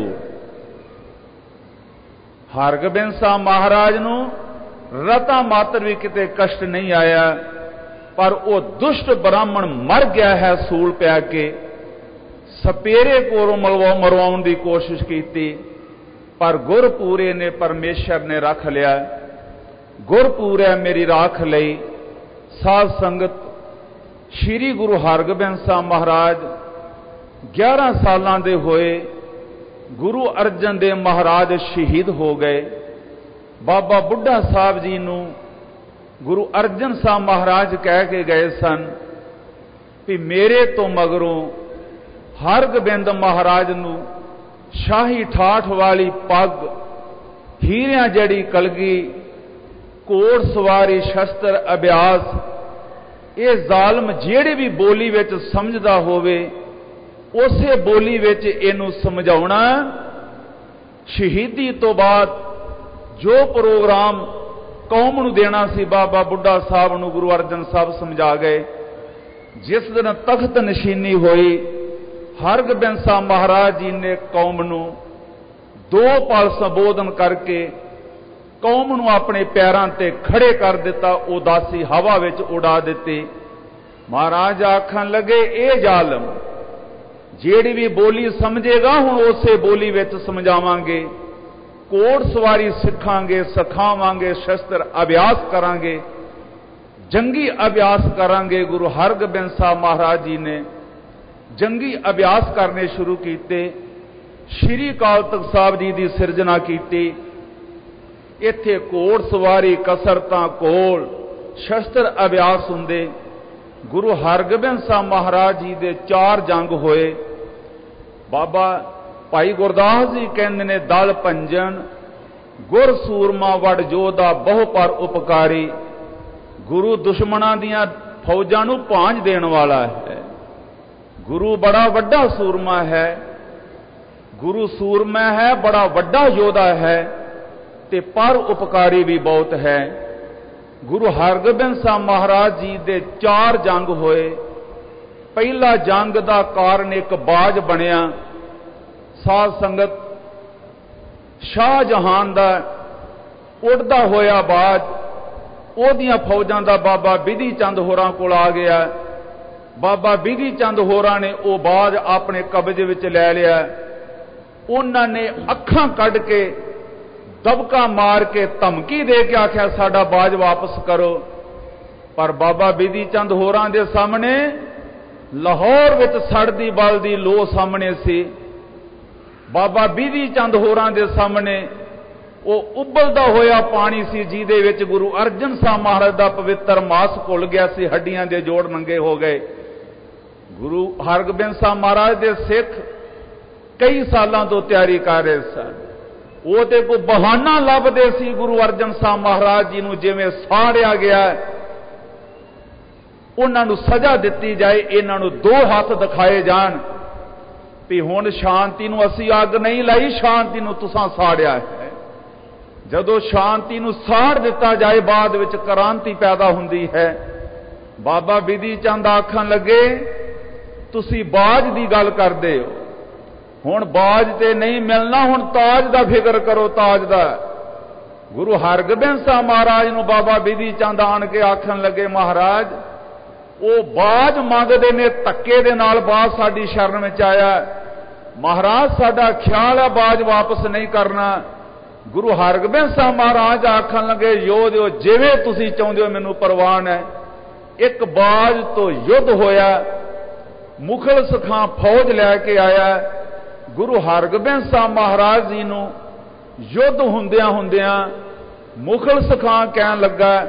ਹਰਗੋਬਿੰਦ ਸਾਹਿਬ ਮਹਾਰਾਜ ਨੂੰ ਰਤਾ ਮਾਤਰ ਵੀ ਕਿਤੇ ਕਸ਼ਟ ਨਹੀਂ ਆਇਆ, ਪਰ ਉਹ ਦੁਸ਼ਟ ਬ੍ਰਾਹਮਣ ਮਰ ਗਿਆ ਹੈ ਸੂਲ ਪਿਆ ਕੇ। ਸਪੇਰੇ ਕੋਲੋਂ ਮਰਵਾਉਣ ਦੀ ਕੋਸ਼ਿਸ਼ ਕੀਤੀ, ਪਰ ਗੁਰਪੂਰੇ ਨੇ, ਪਰਮੇਸ਼ਰ ਨੇ ਰੱਖ ਲਿਆ। ਗੁਰਪੂਰੇ ਮੇਰੀ ਰਾਖ ਲਈ। ਸਾਧ ਸੰਗਤ, ਸ਼੍ਰੀ ਗੁਰੂ ਹਰਗੋਬਿੰਦ ਸਾਹਿਬ ਮਹਾਰਾਜ ਗਿਆਰਾਂ ਸਾਲਾਂ ਦੇ ਹੋਏ, ਗੁਰੂ ਅਰਜਨ ਦੇਵ ਮਹਾਰਾਜ ਸ਼ਹੀਦ ਹੋ ਗਏ। ਬਾਬਾ ਬੁੱਢਾ ਸਾਹਿਬ ਜੀ ਨੂੰ ਗੁਰੂ ਅਰਜਨ ਸਾਹਿਬ ਮਹਾਰਾਜ ਕਹਿ ਕੇ ਗਏ ਸਨ ਵੀ ਮੇਰੇ ਤੋਂ ਮਗਰੋਂ ਹਰਗੋਬਿੰਦ ਮਹਾਰਾਜ ਨੂੰ ਸ਼ਾਹੀ ਠਾਠ ਵਾਲੀ ਪੱਗ, ਹੀਰਿਆਂ ਜੜੀ ਕਲਗੀ, ਘੋੜ ਸਵਾਰੀ, ਸ਼ਸਤਰ ਅਭਿਆਸ, ਇਹ ਜ਼ਾਲਮ ਜਿਹੜੀ ਵੀ ਬੋਲੀ ਵਿੱਚ ਸਮਝਦਾ ਹੋਵੇ ਉਸੇ ਬੋਲੀ ਵਿੱਚ ਇਹਨੂੰ ਸਮਝਾਉਣਾ। ਸ਼ਹੀਦੀ ਤੋਂ ਬਾਅਦ ਜੋ ਪ੍ਰੋਗਰਾਮ ਕੌਮ ਨੂੰ ਦੇਣਾ ਸੀ, ਬਾਬਾ ਬੁੱਢਾ ਸਾਹਿਬ ਨੂੰ ਗੁਰੂ ਅਰਜਨ ਸਾਹਿਬ ਸਮਝਾ ਗਏ। ਜਿਸ ਦਿਨ ਤਖਤ ਨਸ਼ੀਨੀ ਹੋਈ, ਹਰਗੋਬਿੰਦ ਸਾਹਿਬ ਮਹਾਰਾਜ ਜੀ ਨੇ ਕੌਮ ਨੂੰ ਦੋ ਪਲ ਸੰਬੋਧਨ ਕਰਕੇ ਕੌਮ ਨੂੰ ਆਪਣੇ ਪੈਰਾਂ ਤੇ ਖੜੇ ਕਰ ਦਿੱਤਾ, ਉਦਾਸੀ ਹਵਾ ਵਿੱਚ ਉਡਾ ਦਿੱਤੀ। ਮਹਾਰਾਜ ਆਖਣ ਲੱਗੇ, ਇਹ ਜ਼ਾਲਮ ਜਿਹੜੀ ਵੀ ਬੋਲੀ ਸਮਝੇਗਾ ਹੁਣ ਉਸੇ ਬੋਲੀ ਵਿੱਚ ਸਮਝਾਵਾਂਗੇ, ਘੋੜ ਸਵਾਰੀ ਸਿੱਖਾਂਗੇ, ਸਿਖਾਵਾਂਗੇ, ਸ਼ਸਤਰ ਅਭਿਆਸ ਕਰਾਂਗੇ, ਜੰਗੀ ਅਭਿਆਸ ਕਰਾਂਗੇ। ਗੁਰੂ ਹਰਗੋਬਿੰਦ ਸਾਹਿਬ ਮਹਾਰਾਜ ਜੀ ਨੇ ਜੰਗੀ ਅਭਿਆਸ ਕਰਨੇ ਸ਼ੁਰੂ ਕੀਤੇ। ਸ਼੍ਰੀ ਅਕਾਲ ਤਖਤ ਸਾਹਿਬ ਜੀ ਦੀ ਸਿਰਜਣਾ ਕੀਤੀ। ਇੱਥੇ ਘੋੜ ਸਵਾਰੀ, ਕਸਰਤਾਂ, ਘੋੜ, ਸ਼ਸਤਰ ਅਭਿਆਸ ਹੁੰਦੇ। ਗੁਰੂ ਹਰਗੋਬਿੰਦ ਸਾਹਿਬ ਮਹਾਰਾਜ ਜੀ ਦੇ ਚਾਰ ਜੰਗ ਹੋਏ। ਬਾਬਾ ਭਾਈ ਗੁਰਦਾਸ ਜੀ ਕਹਿੰਦੇ ਨੇ, ਦਲ ਭੰਜਨ ਗੁਰ ਸੂਰਮਾ ਵਡ ਜੋਧਾ ਬਹੁ ਪਰ ਉਪਕਾਰੀ। ਗੁਰੂ ਦੁਸ਼ਮਣਾਂ ਦੀਆਂ ਫੌਜਾਂ ਨੂੰ ਭਾਂਜ ਦੇਣ ਵਾਲਾ ਹੈ। ਗੁਰੂ ਬੜਾ ਵੱਡਾ ਸੂਰਮਾ ਹੈ, ਗੁਰੂ ਸੂਰਮਾ ਹੈ, ਬੜਾ ਵੱਡਾ ਯੋਧਾ ਹੈ, ਤੇ ਪਰ ਉਪਕਾਰੀ ਵੀ ਬਹੁਤ ਹੈ। ਗੁਰੂ ਹਰਗੋਬਿੰਦ ਸਾਹਿਬ ਮਹਾਰਾਜ ਜੀ ਦੇ ਚਾਰ ਜੰਗ ਹੋਏ। ਪਹਿਲਾ ਜੰਗ ਦਾ ਕਾਰਨ ਇੱਕ ਬਾਜ ਬਣਿਆ। ਸਾਧ ਸੰਗਤ, ਸ਼ਾਹਜਹਾਨ ਦਾ ਉੱਡਦਾ ਹੋਇਆ ਬਾਜ ਉਹਦੀਆਂ ਫੌਜਾਂ ਦਾ ਬਾਬਾ ਬਿਧੀ ਚੰਦ ਹੋਰਾਂ ਕੋਲ ਆ ਗਿਆ। ਬਾਬਾ ਬਿਧੀ ਚੰਦ ਹੋਰਾਂ ਨੇ ਉਹ ਬਾਜ ਆਪਣੇ ਕਬਜ਼ੇ ਵਿੱਚ ਲੈ ਲਿਆ। ਉਹਨਾਂ ਨੇ ਅੱਖਾਂ ਕੱਢ ਕੇ ਦਬਕਾ ਮਾਰ ਕੇ ਧਮਕੀ ਦੇ ਕੇ ਆਖਿਆ, ਸਾਡਾ ਬਾਜ ਵਾਪਸ ਕਰੋ। ਪਰ ਬਾਬਾ ਬਿਧੀ ਚੰਦ ਹੋਰਾਂ ਦੇ ਸਾਹਮਣੇ ਲਾਹੌਰ ਵਿੱਚ ਸੜਦੀ ਬਲਦੀ ਲੋਹ ਸਾਹਮਣੇ ਸੀ। ਬਾਬਾ ਬਿਧੀ ਚੰਦ ਹੋਰਾਂ ਦੇ ਸਾਹਮਣੇ ਉਹ ਉਬਲਦਾ ਹੋਇਆ ਪਾਣੀ ਸੀ, ਜਿਹਦੇ ਵਿੱਚ ਗੁਰੂ ਅਰਜਨ ਸਾਹਿਬ ਮਹਾਰਾਜ ਦਾ ਪਵਿੱਤਰ ਮਾਸ ਘੁਲ ਗਿਆ ਸੀ, ਹੱਡੀਆਂ ਦੇ ਜੋੜ ਨੰਗੇ ਹੋ ਗਏ। ਗੁਰੂ ਹਰਗੋਬਿੰਦ ਸਾਹਿਬ ਮਹਾਰਾਜ ਦੇ ਸਿੱਖ ਕਈ ਸਾਲਾਂ ਤੋਂ ਤਿਆਰੀ ਕਰ ਰਹੇ ਸਨ। ਉਹ ਤੇ ਕੋਈ ਬਹਾਨਾ ਲੱਭਦੇ ਸੀ ਗੁਰੂ ਅਰਜਨ ਸਾਹਿਬ ਮਹਾਰਾਜ ਜੀ ਨੂੰ ਜਿਵੇਂ ਸਾੜਿਆ ਗਿਆ। ਉਹਨਾਂ ਨੂੰ ਸਜ਼ਾ ਦਿੱਤੀ ਜਾਏ, ਇਹਨਾਂ ਨੂੰ ਦੋ ਹੱਥ ਦਿਖਾਏ ਜਾਣ ਵੀ ਹੁਣ ਸ਼ਾਂਤੀ ਨੂੰ ਅਸੀਂ ਅੱਗ ਨਹੀਂ ਲਾਈ, ਸ਼ਾਂਤੀ ਨੂੰ ਤੁਸਾਂ ਸਾੜਿਆ ਹੈ। ਜਦੋਂ ਸ਼ਾਂਤੀ ਨੂੰ ਸਾੜ ਦਿੱਤਾ ਜਾਏ, ਬਾਅਦ ਵਿੱਚ ਕ੍ਰਾਂਤੀ ਪੈਦਾ ਹੁੰਦੀ ਹੈ। ਬਾਬਾ ਬਿਧੀ ਚੰਦ ਆਖਣ ਲੱਗੇ, ਤੁਸੀਂ ਬਾਜ ਦੀ ਗੱਲ ਕਰਦੇ ਹੋ, ਹੁਣ ਬਾਜ ਤੇ ਨਹੀਂ ਮਿਲਣਾ, ਹੁਣ ਤਾਜ ਦਾ ਫਿਕਰ ਕਰੋ, ਤਾਜ ਦਾ। ਗੁਰੂ ਹਰਗੋਬਿੰਦ ਸਾਹਿਬ ਮਹਾਰਾਜ ਨੂੰ ਬਾਬਾ ਬਿਧੀ ਚੰਦ ਆਣ ਕੇ ਆਖਣ ਲੱਗੇ, ਮਹਾਰਾਜ ਉਹ ਬਾਜ ਮੰਗਦੇ ਨੇ, ਧੱਕੇ ਦੇ ਨਾਲ ਬਾਜ ਸਾਡੀ ਸ਼ਰਨ ਵਿੱਚ ਆਇਆ। ਮਹਾਰਾਜ ਸਾਡਾ ਖਿਆਲ ਹੈ ਬਾਜ ਵਾਪਸ ਨਹੀਂ ਕਰਨਾ। ਗੁਰੂ ਹਰਗੋਬਿੰਦ ਸਾਹਿਬ ਮਹਾਰਾਜ ਆਖਣ ਲੱਗੇ, ਯੋਧਿਓ ਜਿਵੇਂ ਤੁਸੀਂ ਚਾਹੁੰਦੇ ਹੋ, ਮੈਨੂੰ ਪ੍ਰਵਾਨ ਹੈ। ਇੱਕ ਬਾਜ ਤੋਂ ਯੁੱਧ ਹੋਇਆ, ਮੁਗਲ ਸਿੱਖਾਂ ਫੌਜ ਲੈ ਕੇ ਆਇਆ। ਗੁਰੂ ਹਰਗੋਬਿੰਦ ਸਾਹਿਬ ਮਹਾਰਾਜ ਜੀ ਨੂੰ ਯੁੱਧ ਹੁੰਦਿਆਂ ਹੁੰਦਿਆਂ ਮੁਗਲ ਸਿੱਖਾਂ ਕਹਿਣ ਲੱਗਾ,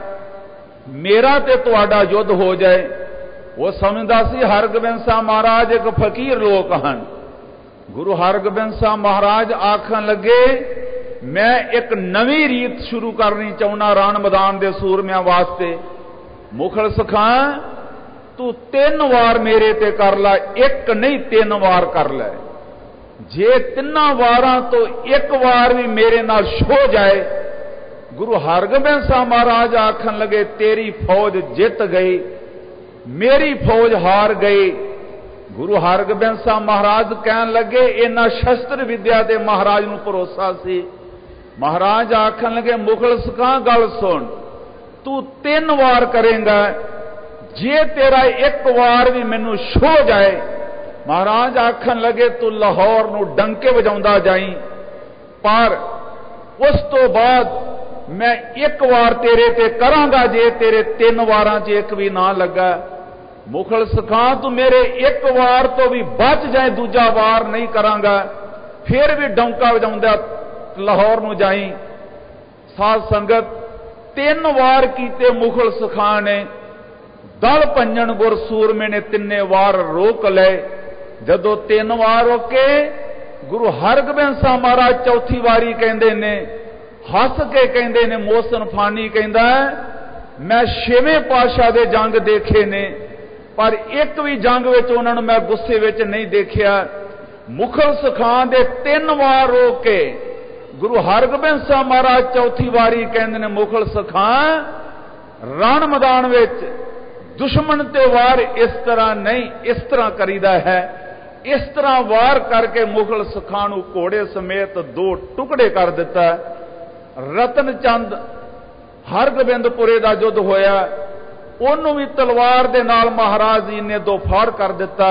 ਮੇਰਾ ਤੇ ਤੁਹਾਡਾ ਯੁੱਧ ਹੋ ਜਾਏ। ਉਹ ਸਮਝਦਾ ਸੀ ਹਰਗੋਬਿੰਦ ਸਾਹਿਬ ਮਹਾਰਾਜ ਇੱਕ ਫਕੀਰ ਲੋਕ ਹਨ। ਗੁਰੂ ਹਰਗੋਬਿੰਦ ਸਾਹਿਬ ਮਹਾਰਾਜ ਆਖਣ ਲੱਗੇ, ਮੈਂ ਇੱਕ ਨਵੀਂ ਰੀਤ ਸ਼ੁਰੂ ਕਰਨੀ ਚਾਹੁੰਦਾ ਰਣ ਮੈਦਾਨ ਦੇ ਸੂਰਮਿਆਂ ਵਾਸਤੇ। ਮੁਗਲ ਸਿੱਖਾਂ ਤੂੰ ਤਿੰਨ ਵਾਰ ਮੇਰੇ ਤੇ ਕਰ ਲੈ, ਇੱਕ ਨਹੀਂ ਤਿੰਨ ਵਾਰ ਕਰ ਲੈ। ਜੇ ਤਿੰਨਾਂ ਵਾਰਾਂ ਤੋਂ ਇੱਕ ਵਾਰ ਵੀ ਮੇਰੇ ਨਾਲ ਛੋ ਜਾਏ। ਗੁਰੂ ਹਰਗੋਬਿੰਦ ਸਾਹਿਬ ਮਹਾਰਾਜ ਆਖਣ ਲੱਗੇ, ਤੇਰੀ ਫੌਜ ਜਿੱਤ ਗਈ, ਮੇਰੀ ਫੌਜ ਹਾਰ ਗਈ। ਗੁਰੂ ਹਰਗੋਬਿੰਦ ਸਾਹਿਬ ਮਹਾਰਾਜ ਕਹਿਣ ਲੱਗੇ, ਇਹਨਾਂ ਸ਼ਸਤਰ ਵਿਦਿਆ ਦੇ ਮਹਾਰਾਜ ਨੂੰ ਭਰੋਸਾ ਸੀ। ਮਹਾਰਾਜ ਆਖਣ ਲੱਗੇ, ਮੁਗਲ ਸਿੱਖਾਂ ਗੱਲ ਸੁਣ, ਤੂੰ ਤਿੰਨ ਵਾਰ ਕਰੇਂਗਾ, ਜੇ ਤੇਰਾ ਇੱਕ ਵਾਰ ਵੀ ਮੈਨੂੰ ਛੋ ਜਾਏ। ਮਹਾਰਾਜ ਆਖਣ ਲੱਗੇ, ਤੂੰ ਲਾਹੌਰ ਨੂੰ ਡੰਕੇ ਵਜਾਉਂਦਾ ਜਾਈਂ, ਪਰ ਉਸ ਤੋਂ ਬਾਅਦ ਮੈਂ ਇੱਕ ਵਾਰ ਤੇਰੇ ਤੇ ਕਰਾਂਗਾ, ਜੇ ਤੇਰੇ ਤਿੰਨ ਵਾਰਾਂ 'ਚ ਇੱਕ ਵੀ ਨਾ ਲੱਗਾ। ਮੁਗਲ ਸਿੱਖਾਂ ਤੂੰ ਮੇਰੇ ਇੱਕ ਵਾਰ ਤੋਂ ਵੀ ਬਚ ਜਾਏ, ਦੂਜਾ ਵਾਰ ਨਹੀਂ ਕਰਾਂਗਾ। ਫਿਰ ਵੀ ਡੰਕਾ ਵਜਾਉਂਦਾ ਲਾਹੌਰ ਨੂੰ ਜਾਈਂ। ਸਾਧ ਸੰਗਤ ਤਿੰਨ ਵਾਰ ਕੀਤੇ ਮੁਗਲ ਸਿੱਖਾਂ ਨੇ। ਦਲ ਪੰਜਣ ਗੁਰ ਸੂਰਮੇ ਨੇ ਤਿੰਨੇ ਵਾਰ ਰੋਕ ਲਏ। ਜਦੋਂ ਤਿੰਨ ਵਾਰ ਰੋਕੇ, ਗੁਰੂ ਹਰਗੋਬਿੰਦ ਸਾਹਿਬ ਮਹਾਰਾਜ ਚੌਥੀ ਵਾਰੀ ਕਹਿੰਦੇ ਨੇ, ਹੱਸ ਕੇ ਕਹਿੰਦੇ ਨੇ, ਮੋਹਸਨ ਫਾਨੀ ਕਹਿੰਦਾ, ਮੈਂ ਛੇਵੇਂ ਪਾਤਸ਼ਾਹ ਦੇ ਜੰਗ ਦੇਖੇ ਨੇ, ਪਰ ਇੱਕ ਵੀ ਜੰਗ ਵਿੱਚ ਉਹਨਾਂ ਨੂੰ ਮੈਂ ਗੁੱਸੇ ਵਿੱਚ ਨਹੀਂ ਦੇਖਿਆ। ਮੁਗਲ ਸਿੱਖਾਂ ਦੇ ਤਿੰਨ ਵਾਰ ਰੋਕ ਕੇ ਗੁਰੂ ਹਰਗੋਬਿੰਦ ਸਾਹਿਬ ਮਹਾਰਾਜ ਚੌਥੀ ਵਾਰੀ ਕਹਿੰਦੇ ਨੇ, ਮੁਗਲ ਸਿੱਖਾਂ ਰਣ ਮੈਦਾਨ ਵਿੱਚ ਦੁਸ਼ਮਣ ਤੇ ਵਾਰ ਇਸ ਤਰ੍ਹਾਂ ਨਹੀਂ, ਇਸ ਤਰ੍ਹਾਂ ਕਰੀਦਾ ਹੈ। ਇਸ ਤਰ੍ਹਾਂ ਵਾਰ ਕਰਕੇ ਮੁਗਲ ਸਿੱਖਾਂ ਨੂੰ ਘੋੜੇ ਸਮੇਤ ਦੋ ਟੁਕੜੇ ਕਰ ਦਿੱਤਾ। ਰਤਨ ਚੰਦ ਹਰਗੋਬਿੰਦਪੁਰੇ ਦਾ ਯੁੱਧ ਹੋਇਆ, ਉਹਨੂੰ ਵੀ ਤਲਵਾਰ ਦੇ ਨਾਲ ਮਹਾਰਾਜ ਜੀ ਨੇ ਦੋ ਫਾੜ ਕਰ ਦਿੱਤਾ।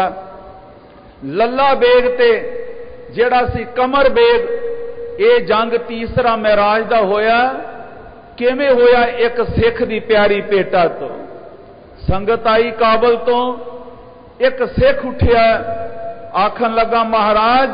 ਲੱਲਾ ਬੇਗ ਤੇ ਜਿਹੜਾ ਸੀ ਕਮਰ ਬੇਗ, ਇਹ ਜੰਗ ਤੀਸਰਾ ਮਿਹਰਾਜ ਦਾ ਹੋਇਆ। ਕਿਵੇਂ ਹੋਇਆ? ਇੱਕ ਸਿੱਖ ਦੀ ਪਿਆਰੀ ਭੇਟਾ ਤੋਂ ਸੰਗਤ ਆਈ ਕਾਬਲ ਤੋਂ, ਇੱਕ ਸਿੱਖ ਉੱਠਿਆ, ਆਖਣ ਲੱਗਾ, ਮਹਾਰਾਜ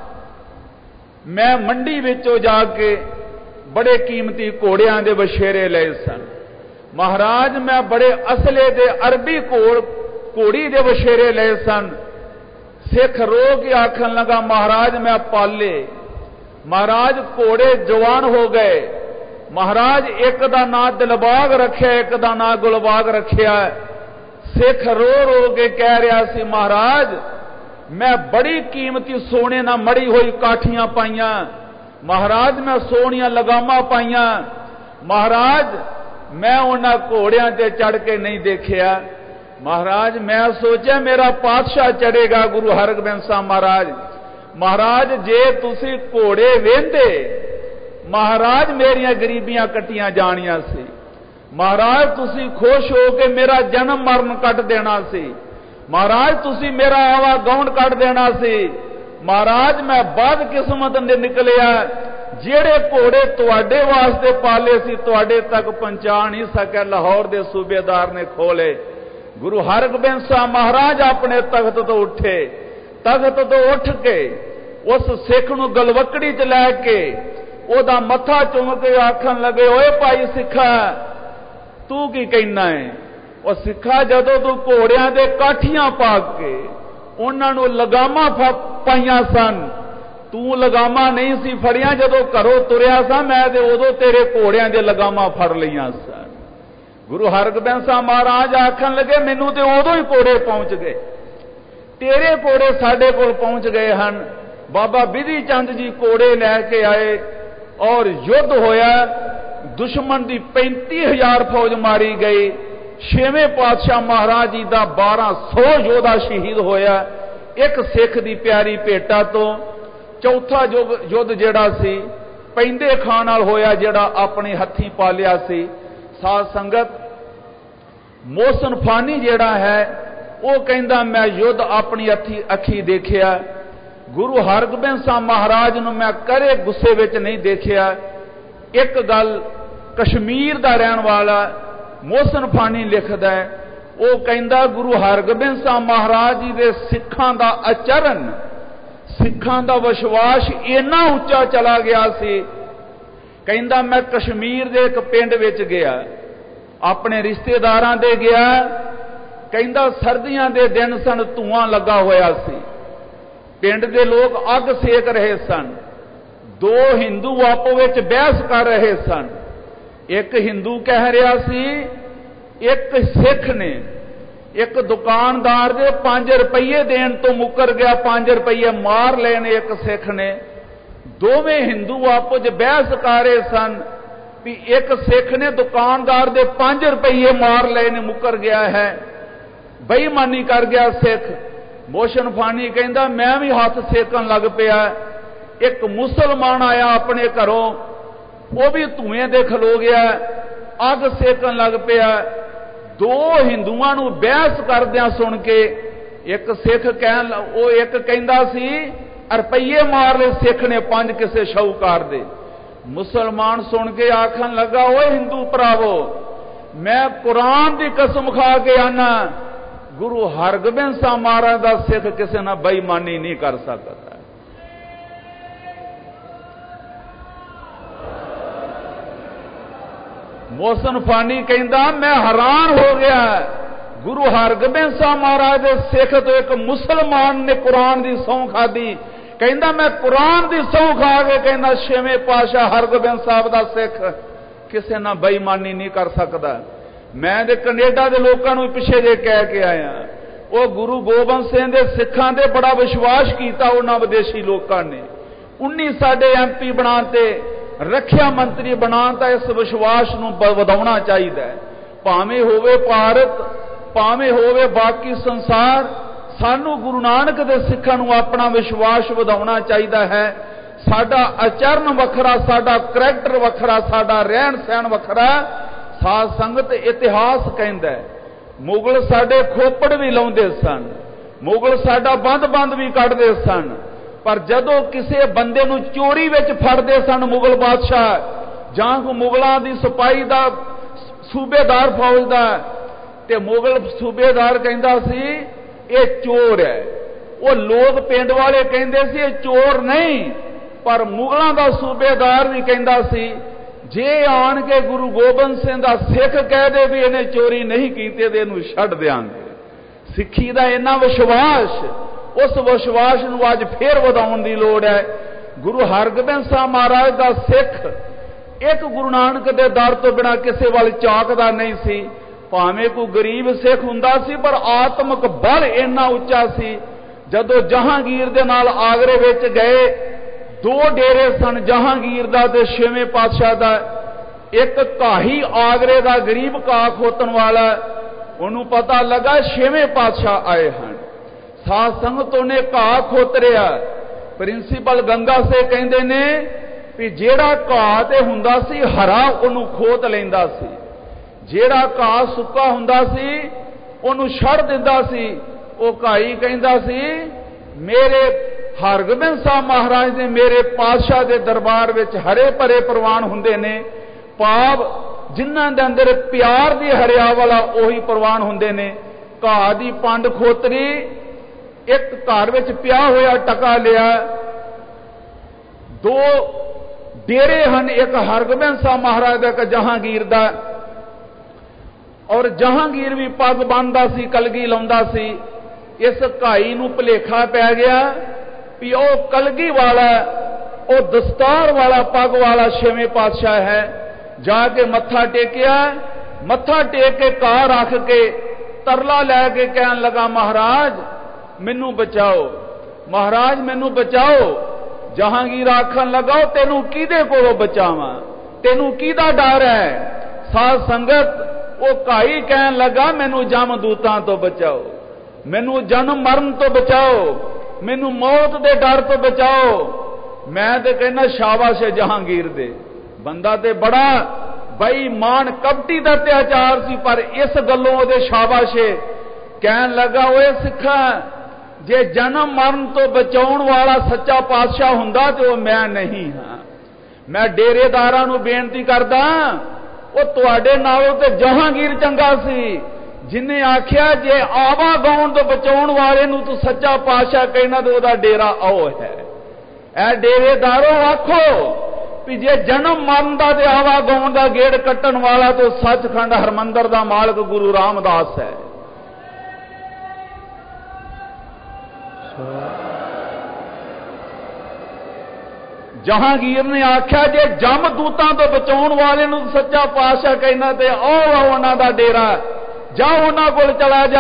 ਮੈਂ ਮੰਡੀ ਵਿੱਚੋਂ ਜਾ ਕੇ ਬੜੇ ਕੀਮਤੀ ਘੋੜਿਆਂ ਦੇ ਵਛੇਰੇ ਲਏ ਸਨ। ਮਹਾਰਾਜ ਮੈਂ ਬੜੇ ਅਸਲੇ ਦੇ ਅਰਬੀ ਘੋੜ ਘੋੜੀ ਦੇ ਵਛੇਰੇ ਲਏ ਸਨ। ਸਿੱਖ ਰੋ ਕੇ ਆਖਣ ਲੱਗਾ, ਮਹਾਰਾਜ ਮੈਂ ਪਾਲੇ। ਮਹਾਰਾਜ ਘੋੜੇ ਜਵਾਨ ਹੋ ਗਏ। ਮਹਾਰਾਜ ਇੱਕ ਦਾ ਨਾਂ ਦਿਲਬਾਗ ਰੱਖਿਆ, ਇੱਕ ਦਾ ਨਾਂ ਗੁਲਬਾਗ ਰੱਖਿਆ। ਸਿੱਖ ਰੋ ਰੋ ਕੇ ਕਹਿ ਰਿਹਾ ਸੀ, ਮਹਾਰਾਜ ਮੈਂ ਬੜੀ ਕੀਮਤੀ ਸੋਨੇ ਨਾਲ ਮੜੀ ਹੋਈ ਕਾਠੀਆਂ ਪਾਈਆਂ। ਮਹਾਰਾਜ ਮੈਂ ਸੋਹਣੀਆਂ ਲਗਾਮਾਂ ਪਾਈਆਂ। ਮਹਾਰਾਜ ਮੈਂ ਉਹਨਾਂ ਘੋੜਿਆਂ ਤੇ ਚੜ ਕੇ ਨਹੀਂ ਦੇਖਿਆ। ਮਹਾਰਾਜ ਮੈਂ ਸੋਚਿਆ ਮੇਰਾ ਪਾਤਸ਼ਾਹ ਚੜੇਗਾ, ਗੁਰੂ ਹਰਗੋਬਿੰਦ ਸਾਹਿਬ ਮਹਾਰਾਜ। ਮਹਾਰਾਜ ਜੇ ਤੁਸੀਂ ਘੋੜੇ ਵੇਂਦੇ, ਮਹਾਰਾਜ ਮੇਰੀਆਂ ਗਰੀਬੀਆਂ ਕੱਟੀਆਂ ਜਾਣੀਆਂ ਸੀ। ਮਹਾਰਾਜ ਤੁਸੀਂ ਖੁਸ਼ ਹੋ ਕੇ ਮੇਰਾ ਜਨਮ ਮਰਨ ਕੱਟ ਦੇਣਾ ਸੀ। ਮਹਾਰਾਜ ਤੁਸੀਂ ਮੇਰਾ ਆਵਾ ਗਾਉਣ ਕੱਢ ਦੇਣਾ ਸੀ। ਮਹਾਰਾਜ ਮੈਂ ਬਦਕਿਸਮਤ ਦੇ ਨਿਕਲਿਆ। ਜਿਹੜੇ ਘੋੜੇ ਤੁਹਾਡੇ ਵਾਸਤੇ ਪਾਲੇ ਸੀ, ਤੁਹਾਡੇ ਤੱਕ ਪਹੁੰਚਾ ਨਹੀਂ ਸਕਿਆ, ਲਾਹੌਰ ਦੇ ਸੂਬੇਦਾਰ ਨੇ ਖੋਲੇ। ਗੁਰੂ ਹਰਗੋਬਿੰਦ ਸਾਹਿਬ ਮਹਾਰਾਜ ਆਪਣੇ ਤਖਤ ਤੋਂ ਉੱਠੇ। ਤਖਤ ਤੋਂ ਉੱਠ ਕੇ ਉਸ ਸਿੱਖ ਨੂੰ ਗਲਵਕੜੀ 'ਚ ਲੈ ਕੇ ਉਹਦਾ ਮੱਥਾ ਚੁੰਮ ਕੇ ਆਖਣ ਲੱਗੇ, ਓਏ ਭਾਈ ਸਿੱਖਾ ਤੂੰ ਕੀ ਕਹਿਣਾ ਹੈ? ਉਹ ਸਿੱਖਾ ਜਦੋਂ ਤੂੰ ਘੋੜਿਆਂ ਦੇ ਕਾਠੀਆਂ ਪਾ ਕੇ ਉਹਨਾਂ ਨੂੰ ਲਗਾਮਾਂ ਪਾਈਆਂ ਸਨ, ਤੂੰ ਲਗਾਮਾਂ ਨਹੀਂ ਸੀ ਫੜੀਆਂ। ਜਦੋਂ ਘਰੋਂ ਤੁਰਿਆ ਸਾਂ ਮੈਂ ਤੇ ਉਦੋਂ ਤੇਰੇ ਘੋੜਿਆਂ ਦੇ ਲਗਾਮਾਂ ਫੜ ਲਈਆਂ ਸਨ। गुरु हरगोबिंद साहब महाराज आखन लगे मैनू तो उदों ही कोड़े पहुंच गए, तेरे कोड़े साडे कोल पहुंच गए हैं। बाबा बिधि चंद जी कोड़े लैके आए और युद्ध होया, दुश्मन की पैंती हजार फौज मारी गई। छेवें पातशाह महाराज जी का बारह सौ योधा शहीद होया एक सिख की प्यारी भेटा तो। चौथा युद्ध जिहड़ा सी पैंदे खान नाल होया, जिहड़ा अपने हत्थी पालिया सी। साध संगत मोहसिन फानी जिहड़ा है वो कहंदा मैं युद्ध अपनी अखी अखी देखिया, गुरु हरगोबिंद साहब महाराज नूं मैं करे गुस्से विच नहीं देखिया। एक गल कश्मीर दा रहण वाला मोहसिन फानी लिखदा है, वो कहंदा गुरु हरगोबिंद साहब महाराज जी दे सिखां दा आचरण, सिखां दा विश्वास इन्ना उच्चा चला गया सी। कहंदा मैं कश्मीर दे एक पिंड विच गया, अपने रिश्तेदारां दे गया। कहंदा सर्दियां दे दिन सन, धुआं लगा होया सी, पिंड दे लोग अग सेक रहे सन। दो हिंदू आपो विच बहस कर रहे सन। एक हिंदू कह रहा सी, एक सिख ने एक दुकानदार दे पांच रुपये देण तो मुकर गया, पांच रुपये मार लेने एक सिख ने। दोवें हिंदू आपो च बहस कर रहे सन भी एक सिख ने दुकानदार दे पांच रुपये मार लेने मुकर गया है, बेईमानी कर गया सिख। मोहसिन फानी कहंदा मैं भी हाथ सेकन लग पिया। एक मुसलमान आया अपने घरों, वो भी धुएं दे खलो गया, अग सेकन लग पिया। दो हिंदुआं नूं बहस करदियां सुन के एक सिख कहन, वो एक कहंदा सी रुपये मार ले सिख ने पंज किसे शाहूकार दे। मुसलमान सुन के आखन लगा, ओए हिंदू भरावो, मैं कुरान की कसम खा के आना गुरु हरगोबिंद साहब महाराज का सिख किसी ना बेईमानी नहीं कर सकता। मोहसिन फानी कहंदा मैं हैरान हो गया, गुरु हरगोबिंद साहब महाराज के सिख तो एक मुसलमान ने कुरान की सौं खाधी। कहंदा मैं कुरान की सौं खा के कहंदा छेवें पातशाह हरगोबिंद साहब का सिख किसी ना बेईमानी नहीं कर सकता। मैं दे कनेडा के लोगों को पिछे जे कह के आया, वो गुरु गोबिंद सिंह के सिखां दे बड़ा विश्वास किया उन्होंने विदेशी लोगों ने। उन्नी साडे एम पी बनाते, रखिया मंत्री बनाता, इस विश्वास नूं वधाउणा चाहिए। भावें होवे भारत, भावें होवे बाकी संसार, सानू गुरु नानक दे सिखां नूं अपना विश्वास वधाउणा चाहिए है। साडा आचरण वखरा, साडा करैक्टर वखरा, साडा रहन सहन वखरा। साध संगत इतिहास कहंदा है मुगल साडे खोपड़ भी लाउंदे सन, मुगल साडा बंद बंद भी कढ़दे सन, पर जदों किसी बंदे नूं चोरी विच फड़दे सन मुगल बादशाह जां मुगलों की सिपाही दा सूबेदार फौज दा, ते मुगल सूबेदार कहंदा सी ये चोर है। वो लोग पिंड वाले कहंदे सी ये चोर नहीं, पर मुगलों का सूबेदार भी कहंदा सी जे आन के गुरु गोबिंद सिंह का सिख कह दे भी इन्हें चोरी नहीं की तो इहनूं छड्ड देंगे। सिक्खी का इन्ना विश्वास, उस विश्वास नूं अज फिर वधाउण दी लोड़ है। गुरु हरगोबिंद साहब महाराज का सिख एक गुरु नानक दे दर तो बिना किसी वाल झांकदा नहीं सी। भावें कोई गरीब सिख हुंदा सी, पर आत्मक बल इन्ना उच्चा सी। जदों जहांगीर दे नाल आगरे विच गए, दो डेरे सन जहांगीर दा ते छेवें पातशाह दा। एक काही आगरे दा गरीब घाह खोतन वाला, उन्होंने पता लगा छेवें पातशाह आए हैं। साध संगत ने घाह खोतरिया, प्रिंसीपल गंगा से कहंदे ने भी जेड़ा घाह ते हुंदा सी हरा उन्होंने खोत लैंदा सी, जेड़ा घाह सुक्का हुंदा सी उन्होंने छड़ दिंदा सी। वो घाई कहंदा सी मेरे हरगोबिंद साहब महाराज ने मेरे पातशाह के दरबार विच हरे भरे प्रवान हुंदे ने, भाव जिन्हां दे अंदर प्यार दी हरिया वाला उही प्रवान हुंदे ने। घाह दी पंड खोतरी एक घर विच पिया होया टका लिया, दो डेरे हन, एक हरगोबिंद साहब महाराज दा, एक जहांगीर दा। और जहांगीर भी पग बन्नदा सी, कलगी लाउंदा सी। इस घाई नूं भुलेखा पै गया भी वह कलगी वाला, वह दस्तार वाला, पग वाला छेवें पातशाह है। जाके मत्था टेकिया मत्था टेक के घा रख के तरला लैके कहन लगा, महाराज मैनू बचाओ, महाराज मैनू बचाओ। जहांगीर आखन लगा, तेनू किहदे कोलों बचावां, तेनू किहदा डर है। साध संगत वो घाई कहन लगा, मैनू जमदूतां तो बचाओ, मैनू जन्म मरण तो बचाओ, मैनू मौत दे डर तो बचाओ। मैं तो कहना शाबाश है जहांगीर दे, बंदा ते बड़ा बेईमान कपटी दा अत्याचार सी, पर इस गल्लों ओहदे शाबाश है। कहन लगा, ओए सिखा, जे जन्म मरण तो बचाउण वाला सच्चा पातशाह हुंदा ते ओह मैं नहीं हां। मैं डेरेदारां नूं बेनती करदा, ਉਹ ਤੁਹਾਡੇ ਨਾਲੋਂ ਤੇ ਜਹਾਂਗੀਰ ਚੰਗਾ ਸੀ, ਜਿਨੇ ਆਖਿਆ ਜੇ ਆਵਾਗਾਉਣ ਤੋਂ ਬਚਾਉਣ ਵਾਲੇ ਨੂੰ ਤੂੰ ਸੱਚਾ ਪਾਤਸ਼ਾਹ ਕਹਿਣਾ ਤੇ ਉਹਦਾ ਡੇਰਾ ਉਹ ਹੈ। ਇਹ ਡੇਰੇਦਾਰੋ ਆਖੋ ਵੀ ਜੇ ਜਨਮ ਮਰਨ ਦਾ ਤੇ ਆਵਾਗਾਉਣ ਦਾ ਗੇੜ ਕੱਟਣ ਵਾਲਾ ਤੋਂ ਸੱਚਖੰਡ ਹਰਮੰਦਰ ਦਾ ਮਾਲਕ ਗੁਰੂ ਰਾਮਦਾਸ ਹੈ। जहांगीर ने आख्या जे जम दूतां तो बचाउण वाले नूं सच्चा पातशाह कहना ते आओ उन्हां दा डेरा, जा उन्हां कोल चला जा।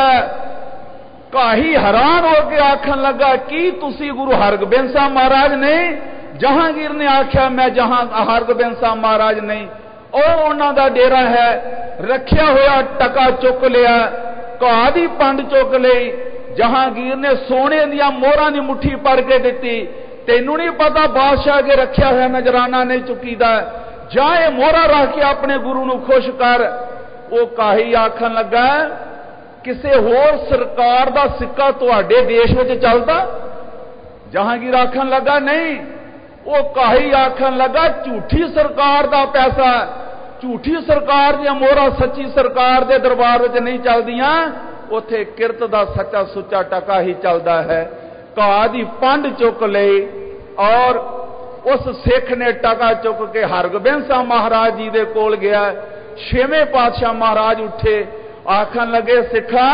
काही हैरान हो के आखन लगा, की तुसी गुरु हरगोबिंद साहब महाराज नहीं? जहांगीर ने आख्या मैं जहां हरगोबिंद साहब महाराज नहीं, ओ उन्हां दा डेरा है। रखिया होया टका चुक लिया, घाह दी पंड चुक लई। जहांगीर ने सोने दियां मोहरां दी मुट्ठी भर के दित्ती। तेनू नहीं पता बादशाह के रखिया हुआ नजराना नहीं चुकीदा, जाए मोहरा रख के अपने गुरु नूं खुश कर। वो काही आखन लगा, किसे होर सरकार दा सिक्का तुहाडे देश विच चलदा? जहांगीर आखन लगा नहीं। वो काही आखन लगा, झूठी सरकार दा पैसा, झूठी सरकार दी मोहरा सच्ची सरकार दे दरबार विच नहीं चलदियां, उत्थे किरत दा सच्चा सुच्चा टका ही चलदा है। घाह दी पंड चुक लई और उस सिख ने टका चुक के हरगोबिंद साहब महाराज जी दे कोल गया। छेवें पातशाह महाराज उठे, आखन लगे, सिखा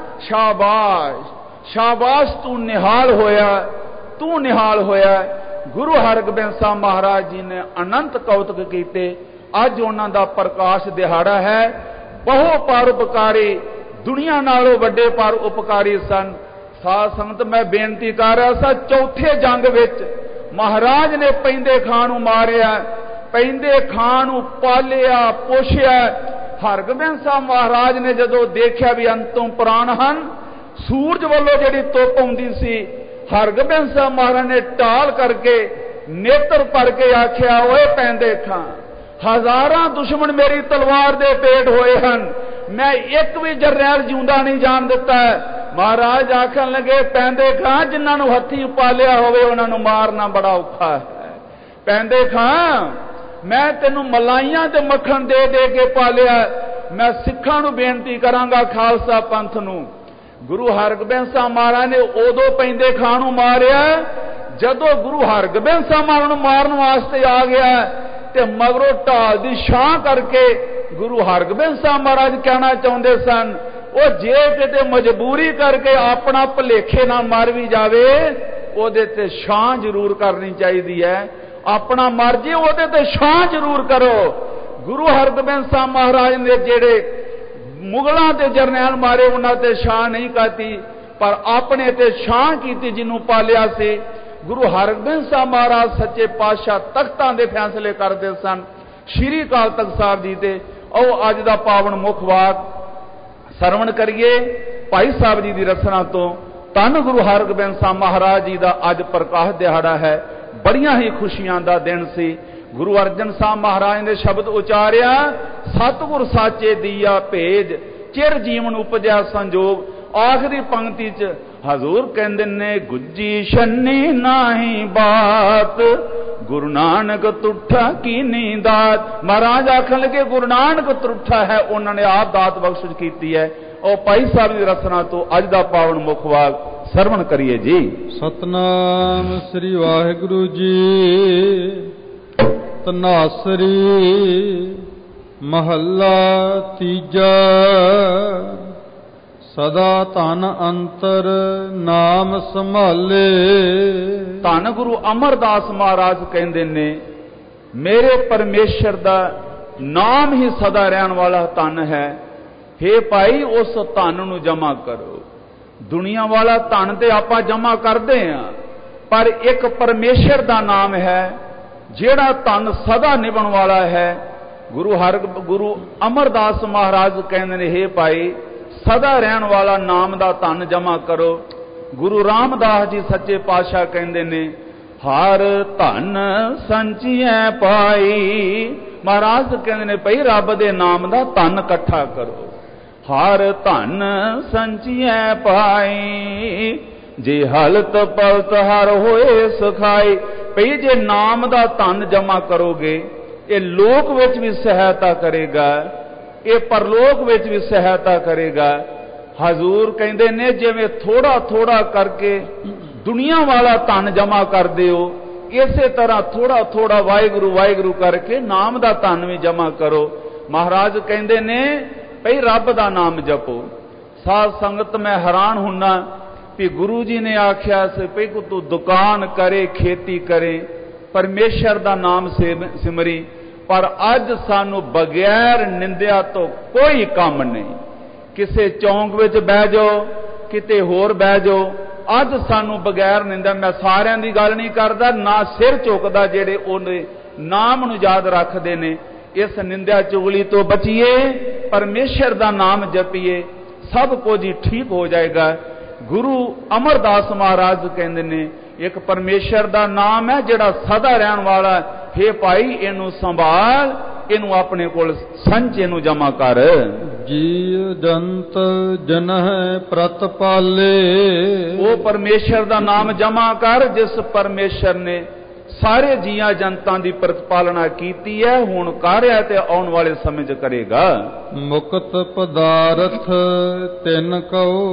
शाबाश शाबाश, तू निहाल होया, तू निहाल होया। गुरु हरगोबिंद साहब महाराज जी ने अनंत कौतुक कीते। अज उन्हां दा प्रकाश दिहाड़ा है। बहु परोपकारी, दुनिया नालों वड्डे परोपकारी सन। साध संगत मैं बेनती कर रहा सा, चौथे जंग विच महाराज ने पैंदे खां नूं मारिया, पैंदे खां नूं पालिया पोषिया। हरगोबिंद साहब महाराज ने जदों देखिया भी अंतों प्राण हन, सूरज वालों जिहड़ी धुप आउंदी सी, हरगोबिंद साहब महाराज ने टाल करके नेत्र भर के आख्या, ओए पैंदे खां, हजारां दुश्मन मेरी तलवार दे पेट होए हन, मैं एक भी जरनैल जिउंदा नहीं जान दिता। महाराज आखन लगे, पैंदे खां, जिन्हां नूं हत्थी पालिया होवे उन्हां नूं मारना बड़ा औखा है। पैंदे खां, मैं तेनू मलाइयां ते मक्खन दे दे के पालिया। मैं सिखां नूं बेनती करांगा, खालसा पंथ नूं, गुरु हरगोबिंद साहब महाराज ने उदों पैंदे खां नूं मारिया जदों गुरु हरगोबिंद साहब महाराज नूं मारन वास्ते आ गया ते मगरों ढाल दी छां करके गुरु हरगोबिंद साहब महाराज कहना चाहुंदे सन, वो जे किते मजबूरी करके अपना भुलेखे ना मर भी जावे, ओहदे ते छां जरूर करनी चाहिदी है। अपना मर जे ओहदे ते छां जरूर करो। गुरु हरगोबिंद साहब महाराज ने जेड़े मुगलों के जरनैल मारे उन्हां ते छां नहीं करती, पर अपने ते छां कीती जिन्हों पालिया सी। गुरु हरगोबिंद साहब महाराज सच्चे पातशाह तख्तां दे फैसले करते सन। श्री अकाल तख्त साहब जी ते आओ अज दा पावन मुख वाक सरवण करिए भाई साहब जी की रचना तो। धन गुरु हरगोबिंद साहब महाराज जी का अज प्रकाश दिहाड़ा है। बड़ियां ही खुशियां का दिन सी। गुरु अर्जन साहब महाराज ने शब्द उचारिया, सतगुर साचे दिया भेज, चिर जीवन उपजया संजोग। आखिरी पंक्ति च हजूर कहंदे ने, गुज्जी छन्नी नाही बात, गुरु नानक तुठा की नींदात। महाराज आखन लगे, गुरु नानक तुठा है, उन्होंने आप दात बख्शिश की है। और भाई साहब की रचना तो अज का पावन मुखवाग सरवण करिए जी। सतनाम श्री वाहिगुरु जी। तनासरी महला तीजा। सदा धन अंतर नाम संभाले। धन गुरु अमरदास महाराज कहते ने, मेरे परमेश्वर दा ਨਾਮ ਹੀ ਸਦਾ ਰਹਿਣ ਵਾਲਾ ਧਨ ਹੈ। हे ਭਾਈ, ਉਸ ਧਨ ਨੂੰ ਜਮਾ ਕਰੋ। ਦੁਨੀਆ ਵਾਲਾ ਧਨ ਤੇ ਆਪਾਂ ਜਮਾ ਕਰਦੇ ਆ, ਪਰ ਇੱਕ ਪਰਮੇਸ਼ਰ ਦਾ ਨਾਮ ਹੈ ਜਿਹੜਾ ਧਨ ਸਦਾ ਨਿਭਣ ਵਾਲਾ ਹੈ। ਗੁਰੂ ਹਰ ਗੁਰੂ ਅਮਰਦਾਸ ਮਹਾਰਾਜ ਕਹਿੰਦੇ ਨੇ, हे ਭਾਈ, ਸਦਾ ਰਹਿਣ ਵਾਲਾ ਨਾਮ ਦਾ ਧਨ ਜਮਾ ਕਰੋ। ਗੁਰੂ ਰਾਮਦਾਸ ਜੀ ਸੱਚੇ ਪਾਤਸ਼ਾਹ ਕਹਿੰਦੇ ਨੇ, ਹਰ ਧਨ ਸੰਚੀਐ ਪਾਈ। ਮਹਾਰਾਜ ਕਹਿੰਦੇ ਨੇ, ਭਈ ਰੱਬ ਦੇ ਨਾਮ ਦਾ ਧਨ ਇਕੱਠਾ ਕਰੋ। ਹਰ ਧਨ ਸੰਚੀਐ ਪਾਈ, ਜੇ ਹਲਤ ਪਲਤ ਹਰ ਹੋਏ ਸਖਾਈ। ਭਈ ਜੇ ਨਾਮ ਦਾ ਧਨ ਜਮਾ ਕਰੋਗੇ, ਇਹ ਲੋਕ ਵਿੱਚ ਵੀ ਸਹਾਇਤਾ ਕਰੇਗਾ, ਇਹ ਪਰਲੋਕ ਵਿੱਚ ਵੀ ਸਹਾਇਤਾ ਕਰੇਗਾ। ਹਜ਼ੂਰ ਕਹਿੰਦੇ ਨੇ, ਜਿਵੇਂ ਥੋੜਾ ਥੋੜਾ ਕਰਕੇ ਦੁਨੀਆ ਵਾਲਾ ਧਨ ਜਮਾ ਕਰਦੇ ਹੋ, ਇਸੇ ਤਰ੍ਹਾਂ ਥੋੜਾ ਥੋੜਾ ਵਾਹਿਗੁਰੂ ਵਾਹਿਗੁਰੂ ਕਰਕੇ ਨਾਮ ਦਾ ਧਨ ਵੀ ਜਮਾ ਕਰੋ। ਮਹਾਰਾਜ ਕਹਿੰਦੇ ਨੇ, ਭਈ ਰੱਬ ਦਾ ਨਾਮ ਜਪੋ। ਸਾਧ ਸੰਗਤ, ਮੈਂ ਹੈਰਾਨ ਹੁੰਨਾ ਵੀ ਗੁਰੂ ਜੀ ਨੇ ਆਖਿਆ ਸੀ ਭਈ ਤੂੰ ਦੁਕਾਨ ਕਰੇ, ਖੇਤੀ ਕਰੇ, ਪਰਮੇਸ਼ਰ ਦਾ ਨਾਮ ਸਿਮਰੀ, ਪਰ ਅੱਜ ਸਾਨੂੰ ਬਗੈਰ ਨਿੰਦਿਆ ਤੋਂ ਕੋਈ ਕੰਮ ਨਹੀਂ। ਕਿਸੇ ਚੌਂਕ ਵਿੱਚ ਬਹਿ ਜਾਓ, ਕਿਤੇ ਹੋਰ ਬਹਿ ਜਾਓ, ਅੱਜ ਸਾਨੂੰ ਬਗੈਰ ਨਿੰਦਿਆ, ਮੈਂ ਸਾਰਿਆਂ ਦੀ ਗੱਲ ਨਹੀਂ ਕਰਦਾ, ਨਾ ਸਿਰ ਝੁਕਦਾ ਜਿਹੜੇ ਉਹਨੇ ਨਾਮ ਨੂੰ ਯਾਦ ਰੱਖਦੇ ਨੇ। ਇਸ ਨਿੰਦਿਆ ਚੁਗਲੀ ਤੋਂ ਬਚੀਏ, ਪਰਮੇਸ਼ਰ ਦਾ ਨਾਮ ਜਪੀਏ, ਸਭ ਕੁਝ ਹੀ ਠੀਕ ਹੋ ਜਾਏਗਾ। ਗੁਰੂ ਅਮਰਦਾਸ ਮਹਾਰਾਜ ਕਹਿੰਦੇ ਨੇ, ਇੱਕ ਪਰਮੇਸ਼ਰ ਦਾ ਨਾਮ ਹੈ ਜਿਹੜਾ ਸਦਾ ਰਹਿਣ ਵਾਲਾ। हे ਭਾਈ, ਇਹਨੂੰ ਸੰਭਾਲ, ਇਹਨੂੰ ਆਪਣੇ ਕੋਲ ਸੰਚ, ਇਹਨੂੰ ਜਮਾ ਕਰ। ਜੀਵ ਜੰਤ ਜਨਹਿ ਪ੍ਰਤਪਾਲੇ। ਉਹ ਪਰਮੇਸ਼ਰ ਦਾ ਨਾਮ ਜਮਾ ਕਰ ਜਿਸ ਪਰਮੇਸ਼ਰ ਨੇ ਸਾਰੇ ਜੀਆਂ ਜਨਤਾਂ ਦੀ ਪ੍ਰਤਪਾਲਨਾ ਕੀਤੀ ਹੈ, ਹੁਣ ਕਰ ਰਿਹਾ ਤੇ ਆਉਣ ਵਾਲੇ ਸਮੇਂ 'ਚ ਕਰੇਗਾ। ਮੁਕਤ ਪਦਾਰਥ ਤਿਨ ਕਉ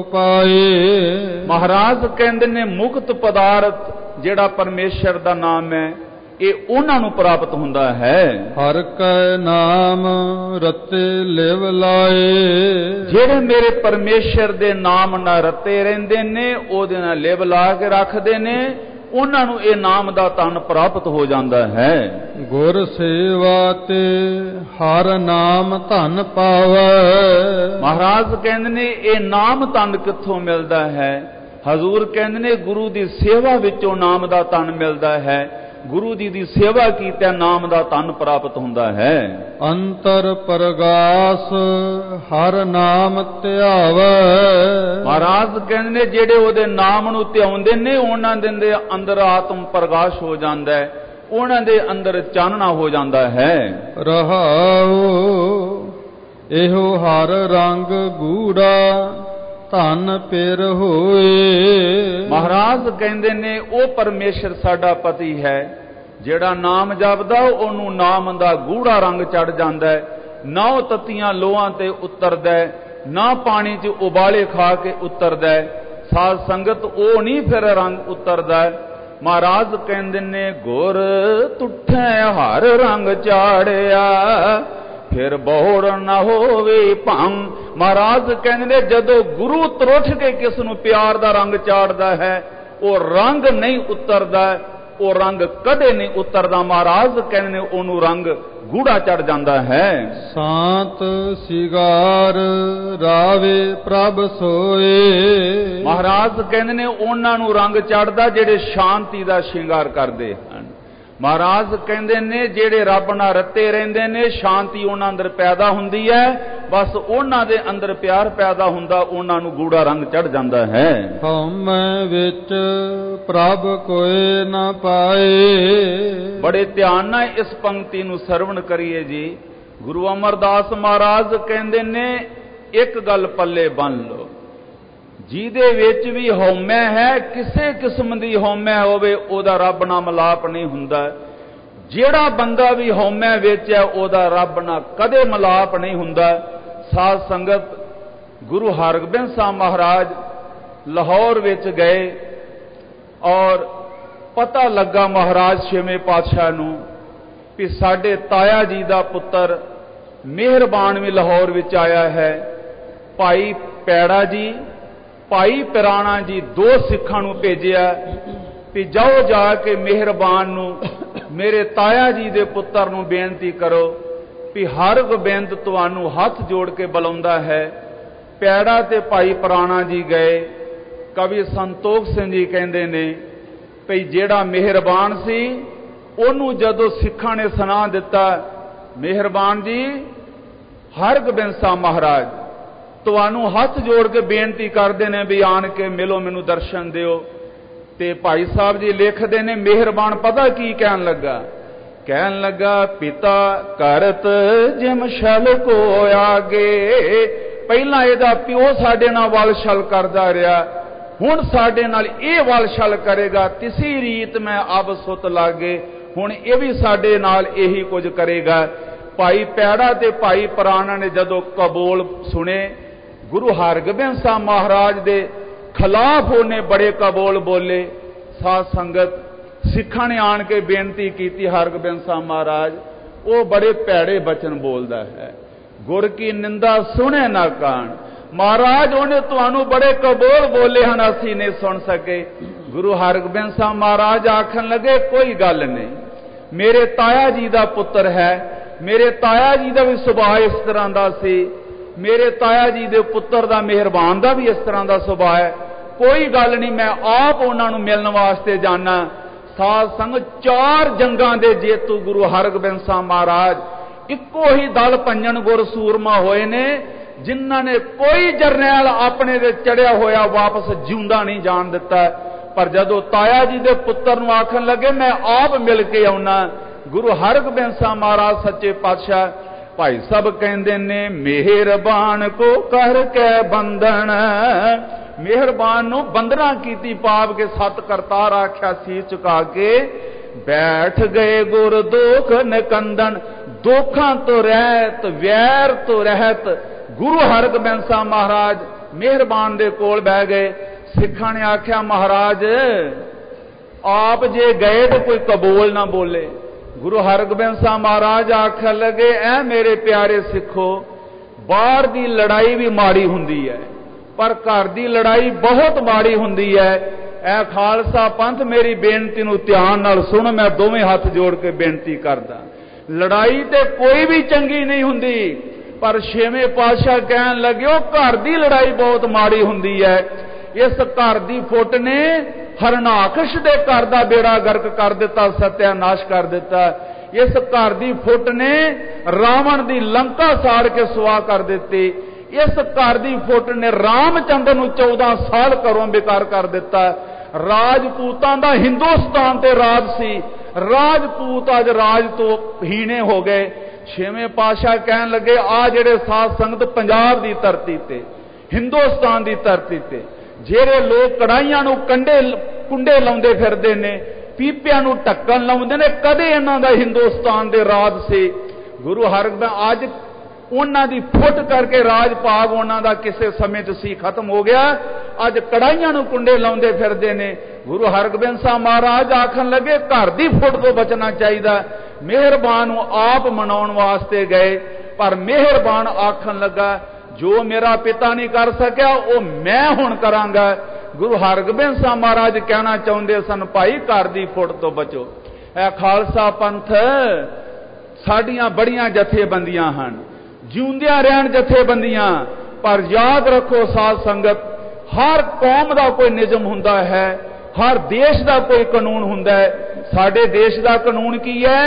ਪਾਏ। ਮਹਾਰਾਜ ਕਹਿੰਦੇ ਨੇ, ਮੁਕਤ ਪਦਾਰਥ ਜਿਹੜਾ ਪਰਮੇਸ਼ਰ ਦਾ ਨਾਮ ਹੈ, ਇਹ ਉਹਨਾਂ ਨੂੰ ਪ੍ਰਾਪਤ ਹੁੰਦਾ ਹੈ। ਹਰ ਕੈ ਨਾਮ ਰਤੇ ਲਿਵ ਲਾਏ। ਜਿਹੜੇ ਮੇਰੇ ਪਰਮੇਸ਼ਰ ਦੇ ਨਾਮ ਨਾਲ ਰਤੇ ਰਹਿੰਦੇ ਨੇ, ਉਹਦੇ ਨਾਲ ਲਿਵ ਲਾ ਕੇ ਰੱਖਦੇ ਨੇ, ਉਹਨਾਂ ਨੂੰ ਇਹ ਨਾਮ ਦਾ ਧਨ ਪ੍ਰਾਪਤ ਹੋ ਜਾਂਦਾ ਹੈ। ਗੁਰ ਸੇਵਾ ਤੇ ਹਰ ਨਾਮ ਧਨ ਪਾਵੈ। ਮਹਾਰਾਜ ਕਹਿੰਦੇ ਨੇ, ਇਹ ਨਾਮ ਧਨ ਕਿੱਥੋਂ ਮਿਲਦਾ ਹੈ? ਹਜ਼ੂਰ ਕਹਿੰਦੇ ਨੇ, ਗੁਰੂ ਦੀ ਸੇਵਾ ਵਿੱਚੋਂ ਨਾਮ ਦਾ ਧਨ ਮਿਲਦਾ ਹੈ। ਗੁਰੂ ਜੀ ਦੀ ਸੇਵਾ ਕੀਤੇ ਨਾਮ ਦਾ ਧਨ ਪ੍ਰਾਪਤ ਹੁੰਦਾ ਹੈ। ਅੰਤਰ ਪ੍ਰਗਾਸ ਹਰ ਨਾਮ ਧਿਆਵੈ। ਮਹਾਰਾਜ ਕਹਿੰਦੇ ਨੇ, ਜਿਹੜੇ ਉਹਦੇ ਨਾਮ ਨੂੰ ਧਿਆਉਂਦੇ ਨੇ, ਉਹਨਾਂ ਦੇ ਅੰਦਰ ਆਤਮ ਪ੍ਰਗਾਸ਼ ਹੋ ਜਾਂਦਾ ਹੈ, ਉਹਨਾਂ ਦੇ ਅੰਦਰ ਚਾਨਣਾ ਹੋ ਜਾਂਦਾ ਹੈ। ਰਹਾਉ ਇਹੋ ਹਰ ਰੰਗ ਗੂੜਾ ਧਨ ਪਿਰ ਹੋਏ। ਮਹਾਰਾਜ ਕਹਿੰਦੇ ਨੇ, ਉਹ ਪਰਮੇਸ਼ਰ ਸਾਡਾ ਪਤੀ ਹੈ, ਜਿਹੜਾ ਨਾਮ ਜਪਦਾ ਉਹਨੂੰ ਨਾਮ ਦਾ ਗੂੜਾ ਰੰਗ ਚੜ ਜਾਂਦਾ ਹੈ। ਨਾ ਉਹ ਤਤੀਆਂ ਲੋਹਾਂ ਤੇ ਉਤਰਦਾ, ਨਾ ਪਾਣੀ 'ਚ ਉਬਾਲੇ ਖਾ ਕੇ ਉਤਰਦਾ। ਸਾਧ ਸੰਗਤ, ਉਹ ਨਹੀਂ ਫਿਰ ਰੰਗ ਉਤਰਦਾ। ਮਹਾਰਾਜ ਕਹਿੰਦੇ ਨੇ, ਗੁਰ ਤੁਠੈ ਹਰ ਰੰਗ ਚਾੜਿਆ, ਫਿਰ ਬੋੜ ਨਾ ਹੋਵੇ ਭੰਗ। ਮਹਾਰਾਜ ਕਹਿੰਦੇ ਨੇ, ਜਦੋਂ ਗੁਰੂ ਤਰੁੱਠ ਕੇ ਕਿਸ ਨੂੰ ਪਿਆਰ ਦਾ ਰੰਗ ਚਾੜਦਾ ਹੈ, ਉਹ ਰੰਗ ਨਹੀਂ ਉਤਰਦਾ, ਉਹ ਰੰਗ ਕਦੇ ਨਹੀਂ ਉਤਰਦਾ। ਮਹਾਰਾਜ ਕਹਿੰਦੇ ਨੇ, ਉਹਨੂੰ ਰੰਗ ਗੂੜਾ ਚੜ ਜਾਂਦਾ ਹੈ। ਸਾਤ ਸਿਗਾਰ ਰਾਵੇ ਪ੍ਰਭ ਸੋਏ। ਮਹਾਰਾਜ ਕਹਿੰਦੇ ਨੇ, ਉਹਨਾਂ ਨੂੰ ਰੰਗ ਚੜਦਾ ਜਿਹੜੇ ਸ਼ਾਂਤੀ ਦਾ ਸ਼ਿੰਗਾਰ ਕਰਦੇ ਹਨ। ਮਹਾਰਾਜ ਕਹਿੰਦੇ ਨੇ, ਜਿਹੜੇ ਰੱਬ ਨਾਲ ਰੱਤੇ ਰਹਿੰਦੇ ਨੇ, ਸ਼ਾਂਤੀ ਉਹਨਾਂ ਅੰਦਰ ਪੈਦਾ ਹੁੰਦੀ ਹੈ। ਬਸ ਉਹਨਾਂ ਦੇ ਅੰਦਰ ਪਿਆਰ ਪੈਦਾ ਹੁੰਦਾ, ਉਹਨਾਂ ਨੂੰ ਗੂੜਾ ਰੰਗ ਚੜ ਜਾਂਦਾ ਹੈ। ਹਉਮੈ ਵਿੱਚ ਪ੍ਰਭ ਕੋਏ ਨਾ ਪਾਏ। ਬੜੇ ਧਿਆਨ ਨਾਲ ਇਸ ਪੰਕਤੀ ਨੂੰ ਸਰਵਣ ਕਰੀਏ ਜੀ। ਗੁਰੂ ਅਮਰਦਾਸ ਮਹਾਰਾਜ ਕਹਿੰਦੇ ਨੇ, ਇੱਕ ਗੱਲ ਪੱਲੇ ਬੰਨ ਲਓ, ਜਿਹਦੇ ਵਿੱਚ ਵੀ ਹਉਮੈ ਹੈ, ਕਿਸੇ ਕਿਸਮ ਦੀ ਹਉਮੈ ਹੋਵੇ, ਉਹਦਾ ਰੱਬ ਨਾਲ ਮਿਲਾਪ ਨਹੀਂ ਹੁੰਦਾ। ਜਿਹੜਾ ਬੰਦਾ ਵੀ ਹਉਮੈ ਵਿੱਚ ਹੈ, ਉਹਦਾ ਰੱਬ ਨਾਲ ਕਦੇ ਮਿਲਾਪ ਨਹੀਂ ਹੁੰਦਾ। ਸਾਧ ਸੰਗਤ, ਗੁਰੂ ਹਰਗੋਬਿੰਦ ਸਾਹਿਬ ਮਹਾਰਾਜ ਲਾਹੌਰ ਵਿੱਚ ਗਏ ਔਰ ਪਤਾ ਲੱਗਾ ਮਹਾਰਾਜ ਛੇਵੇਂ ਪਾਤਸ਼ਾਹ ਨੂੰ ਕਿ ਸਾਡੇ ਤਾਇਆ ਜੀ ਦਾ ਪੁੱਤਰ ਮਿਹਰਬਾਨ ਵੀ ਲਾਹੌਰ ਵਿੱਚ ਆਇਆ ਹੈ। ਭਾਈ ਪੈੜਾ ਜੀ, ਭਾਈ ਪਿਰਾਣਾ ਜੀ, ਦੋ ਸਿੱਖਾਂ ਨੂੰ ਭੇਜਿਆ ਕਿ ਜਾਓ ਜਾ ਕੇ ਮਿਹਰਬਾਨ ਨੂੰ, ਮੇਰੇ ਤਾਇਆ ਜੀ ਦੇ ਪੁੱਤਰ ਨੂੰ ਬੇਨਤੀ ਕਰੋ भी हर गोबिंद तुहानू हथ जोड़ के बुलाउंदा है। पैड़ा ते भाई प्राणा जी गए। कवि संतोख सिंह जी कहते ने भई जेड़ा मेहरबान सी ओनू जदों सिखां ने सुना दिता, मेहरबान जी हर गोबिंद साहब महाराज तुहानू हथ जोड़ के बेनती करते हैं भी आन के मिलो, मैनू दर्शन दिओ। ते भाई साहब जी लिखते ने मेहरबान पता की कहन लगा, कहन लगा पिता करत जिम छल को आगे। पहला इहदा प्यो साडे नाल वल छल करदा रहा, हुण साडे नाल इह वल छल करेगा। तिसी रीत मैं अब सुत लागे, हुण इह भी साडे नाल यही कुछ करेगा। भाई पैड़ा ते भाई प्राणा ने जदों कबोल सुने, गुरु हरगोबिंद साहब महाराज दे खिलाफ उन्हें बड़े कबोल बोले। साध संगत सिखां ने आन के बेनती की, हरगोबिंद साहब महाराज वो बड़े पैड़े बचन बोलता है, गुर की निंदा सुने ना कान। महाराज उन्हें तुहानू बड़े कबोल बोले हैं, असी नहीं सुन सके। गुरु हरगोबिंद साहब महाराज आखन लगे कोई गल नहीं, मेरे ताया जी का पुत्र है, मेरे ताया जी का भी सुभाव इस तरह का सी, मेरे ताया जी के पुत्र का मेहरबान का भी इस तरह का सुभाव है, कोई गल नहीं, मैं आप उन्होंने मिलने वास्ते जाना। साध संग चार जंगां दे जेतू गुरु हरगोबिंद साहब महाराज इको ही दल पंजन गुर सूरमा होए ने, जिन्हां ने कोई जरनैल अपने दे चढ़िया होया वापस जिंदा नहीं जान दिता। पर जदों ताया जी दे पुत्र नूं आखन लगे मैं आप मिल के आउना, गुरु हरगोबिंद साहब महाराज सच्चे पातशाह भाई साहब कहंदे ने मेहरबान को करके बंधन, मेहरबान नूं बंधना कीती पाप के सत करतार आख्या सीस झुका के। बैठ गए गुर दोख निकंदन, दोखां तो रहत वैर तो रहत। गुरु हरगोबिंद साहब महाराज मेहरबान दे कोल बह गए। सिखां ने आख्या महाराज आप जे गए तो कोई कबूल ना बोले। गुरु हरगोबिंद साहब महाराज आखन लगे ऐ मेरे प्यारे सिखो, बाहर दी लड़ाई भी माड़ी हुंदी है पर घर दी लड़ाई बहुत माड़ी हुंदी है। ऐ खालसा पंथ मेरी बेनती नूं ध्यान नाल सुन, मैं दोवें हाथ जोड़ के बेनती करदा। लड़ाई ते कोई भी चंगी नहीं हुंदी, पर छेवें पातशाह कहन लगे घर दी लड़ाई बहुत माड़ी हुंदी है। इस घर दी फुट ने हरनाकश दे घर दा बेड़ा गर्क कर दिता, सत्यानाश कर दिता। इस घर दी फुट ने रावण दी लंका साड़ के सुआ कर दिती। इस घर दी फुट ने रामचंद्र नूं चौदह साल घरों बेकार कर दिता। राजपूतां दा हिंदुस्तान ते राज सी, राजपूत अज राज तो हीने हो गए। छेवें पातशाह कहन लगे आ जेड़े साध संगत पंजाब दी धरती ते हिंदुस्तान दी धरती ते जेड़े लोग कड़ाइयां नूं कंडे कुंडे लाउंदे फिरदे ने, पीपियां नूं ढक्कन लाउंदे ने, कदे इन्हां दा हिंदुस्तान दे राज सी। गुरु हरगोबिंद अज उन्हां दी फुट करके राज भाग उन्हां दा किसे समय च सी खत्म हो गया। अज कड़ाइयां नूं कुंडे लाउंदे फिरदे ने। गुरु हरगोबिंद साहब महाराज आखन लगे घर दी फुट तो बचना चाहिए। मेहरबान नूं आप मनाउण वास्ते गए, पर मेहरबान आखन लगा जो मेरा पिता नहीं कर सकिया वो मैं हुण करांगा। गुरु हरगोबिंद साहब महाराज कहना चाहुंदे सन भाई घर दी फुट तो बचो। ऐ खालसा पंथ साडियां बड़ियां जथेबंदियां हन, जिउंदियां रहण जथेबंदियां, पर याद रखो साध संगत हर कौम का कोई निजम हुंदा है, हर देश का कोई कानून हुंदा है। साडे देश का कानून की है?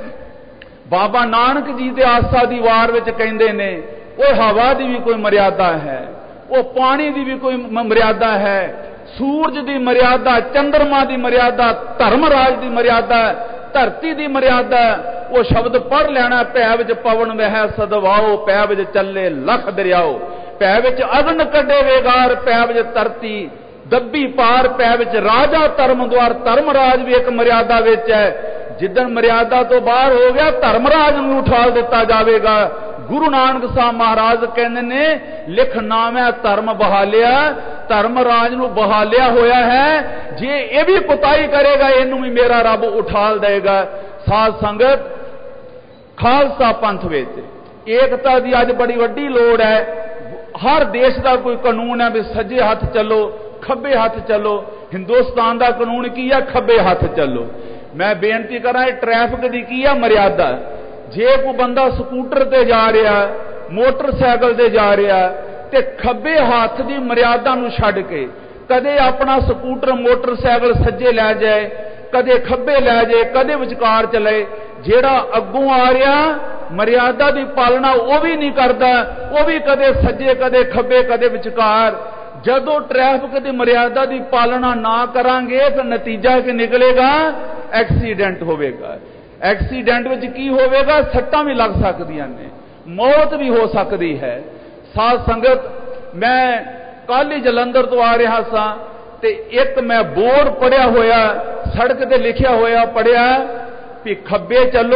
बाबा नानक जी दे आसा दी वार विच कहंदे ने वो हवा की भी कोई मर्यादा है, वो पानी की भी कोई मर्यादा है, सूरज की मर्यादा, चंद्रमा की मर्यादा, धर्मराज की मर्यादा, धरती की मर्यादा। वो शब्द पढ़ लेना पै विच पवन वह सदवाओ, पै विच चले लख दरियाओ, पै विच अग्न कढे वेगार, पै विच धरती दब्बी पार, पै विच राजा धर्म द्वार। धर्मराज भी एक मर्यादा विच है। जिदन मर्यादा तो बाहर हो गया धर्मराज नूं उठाल दिता जाएगा। गुरु नानक साहब महाराज कहते ने लिख नामै धर्म बहालिया, धर्मराज नूं बहालिया होया है। जे ये भी कुताई करेगा इनू भी मेरा रब उठाल देगा। साध संगत खालसा पंथ विच एकता की अज बड़ी वड्डी लोड़ है। हर देश का कोई कानून है भी सज्जे हाथ चलो खब्बे हाथ चलो। हिंदुस्तान का कानून की है खब्बे हाथ चलो। मैं बेनती करा ट्रैफिक की की है मर्यादा। ਜੇ ਕੋਈ ਬੰਦਾ ਸਕੂਟਰ ਤੇ ਜਾ ਰਿਹਾ, ਮੋਟਰਸਾਈਕਲ ਤੇ ਜਾ ਰਿਹਾ, ਤੇ ਖੱਬੇ ਹੱਥ ਦੀ ਮਰਿਆਦਾ ਨੂੰ ਛੱਡ ਕੇ ਕਦੇ ਆਪਣਾ ਸਕੂਟਰ ਮੋਟਰਸਾਈਕਲ ਸੱਜੇ ਲੈ ਜਾਏ, ਕਦੇ ਖੱਬੇ ਲੈ ਜਾਏ, ਕਦੇ ਵਿਚਕਾਰ ਚਲੇ, ਜਿਹੜਾ ਅੱਗੋਂ ਆ ਰਿਹਾ ਮਰਿਆਦਾ ਦੀ ਪਾਲਣਾ ਉਹ ਵੀ ਨਹੀਂ ਕਰਦਾ, ਉਹ ਵੀ ਕਦੇ ਸੱਜੇ ਕਦੇ ਖੱਬੇ ਕਦੇ ਵਿਚਕਾਰ। ਜਦੋਂ ਟ੍ਰੈਫਿਕ ਦੀ ਮਰਿਆਦਾ ਦੀ ਪਾਲਣਾ ਨਾ ਕਰਾਂਗੇ ਫਿਰ ਨਤੀਜਾ ਕੀ ਨਿਕਲੇਗਾ? ਐਕਸੀਡੈਂਟ ਹੋਵੇਗਾ। ਐਕਸੀਡੈਂਟ ਵਿੱਚ ਕੀ ਹੋਵੇਗਾ? ਸੱਟਾਂ ਵੀ ਲੱਗ ਸਕਦੀਆਂ ਨੇ, ਮੌਤ ਵੀ ਹੋ ਸਕਦੀ ਹੈ। ਸਾਧ ਸੰਗਤ, ਮੈਂ ਕੱਲ੍ਹ ਹੀ ਜਲੰਧਰ ਤੋਂ ਆ ਰਿਹਾ ਸਾਂ ਤੇ ਇੱਕ ਮੈਂ ਬੋਰਡ ਪੜਿਆ ਹੋਇਆ, ਸੜਕ ਤੇ ਲਿਖਿਆ ਹੋਇਆ ਪੜਿਆ ਵੀ ਖੱਬੇ ਚੱਲੋ,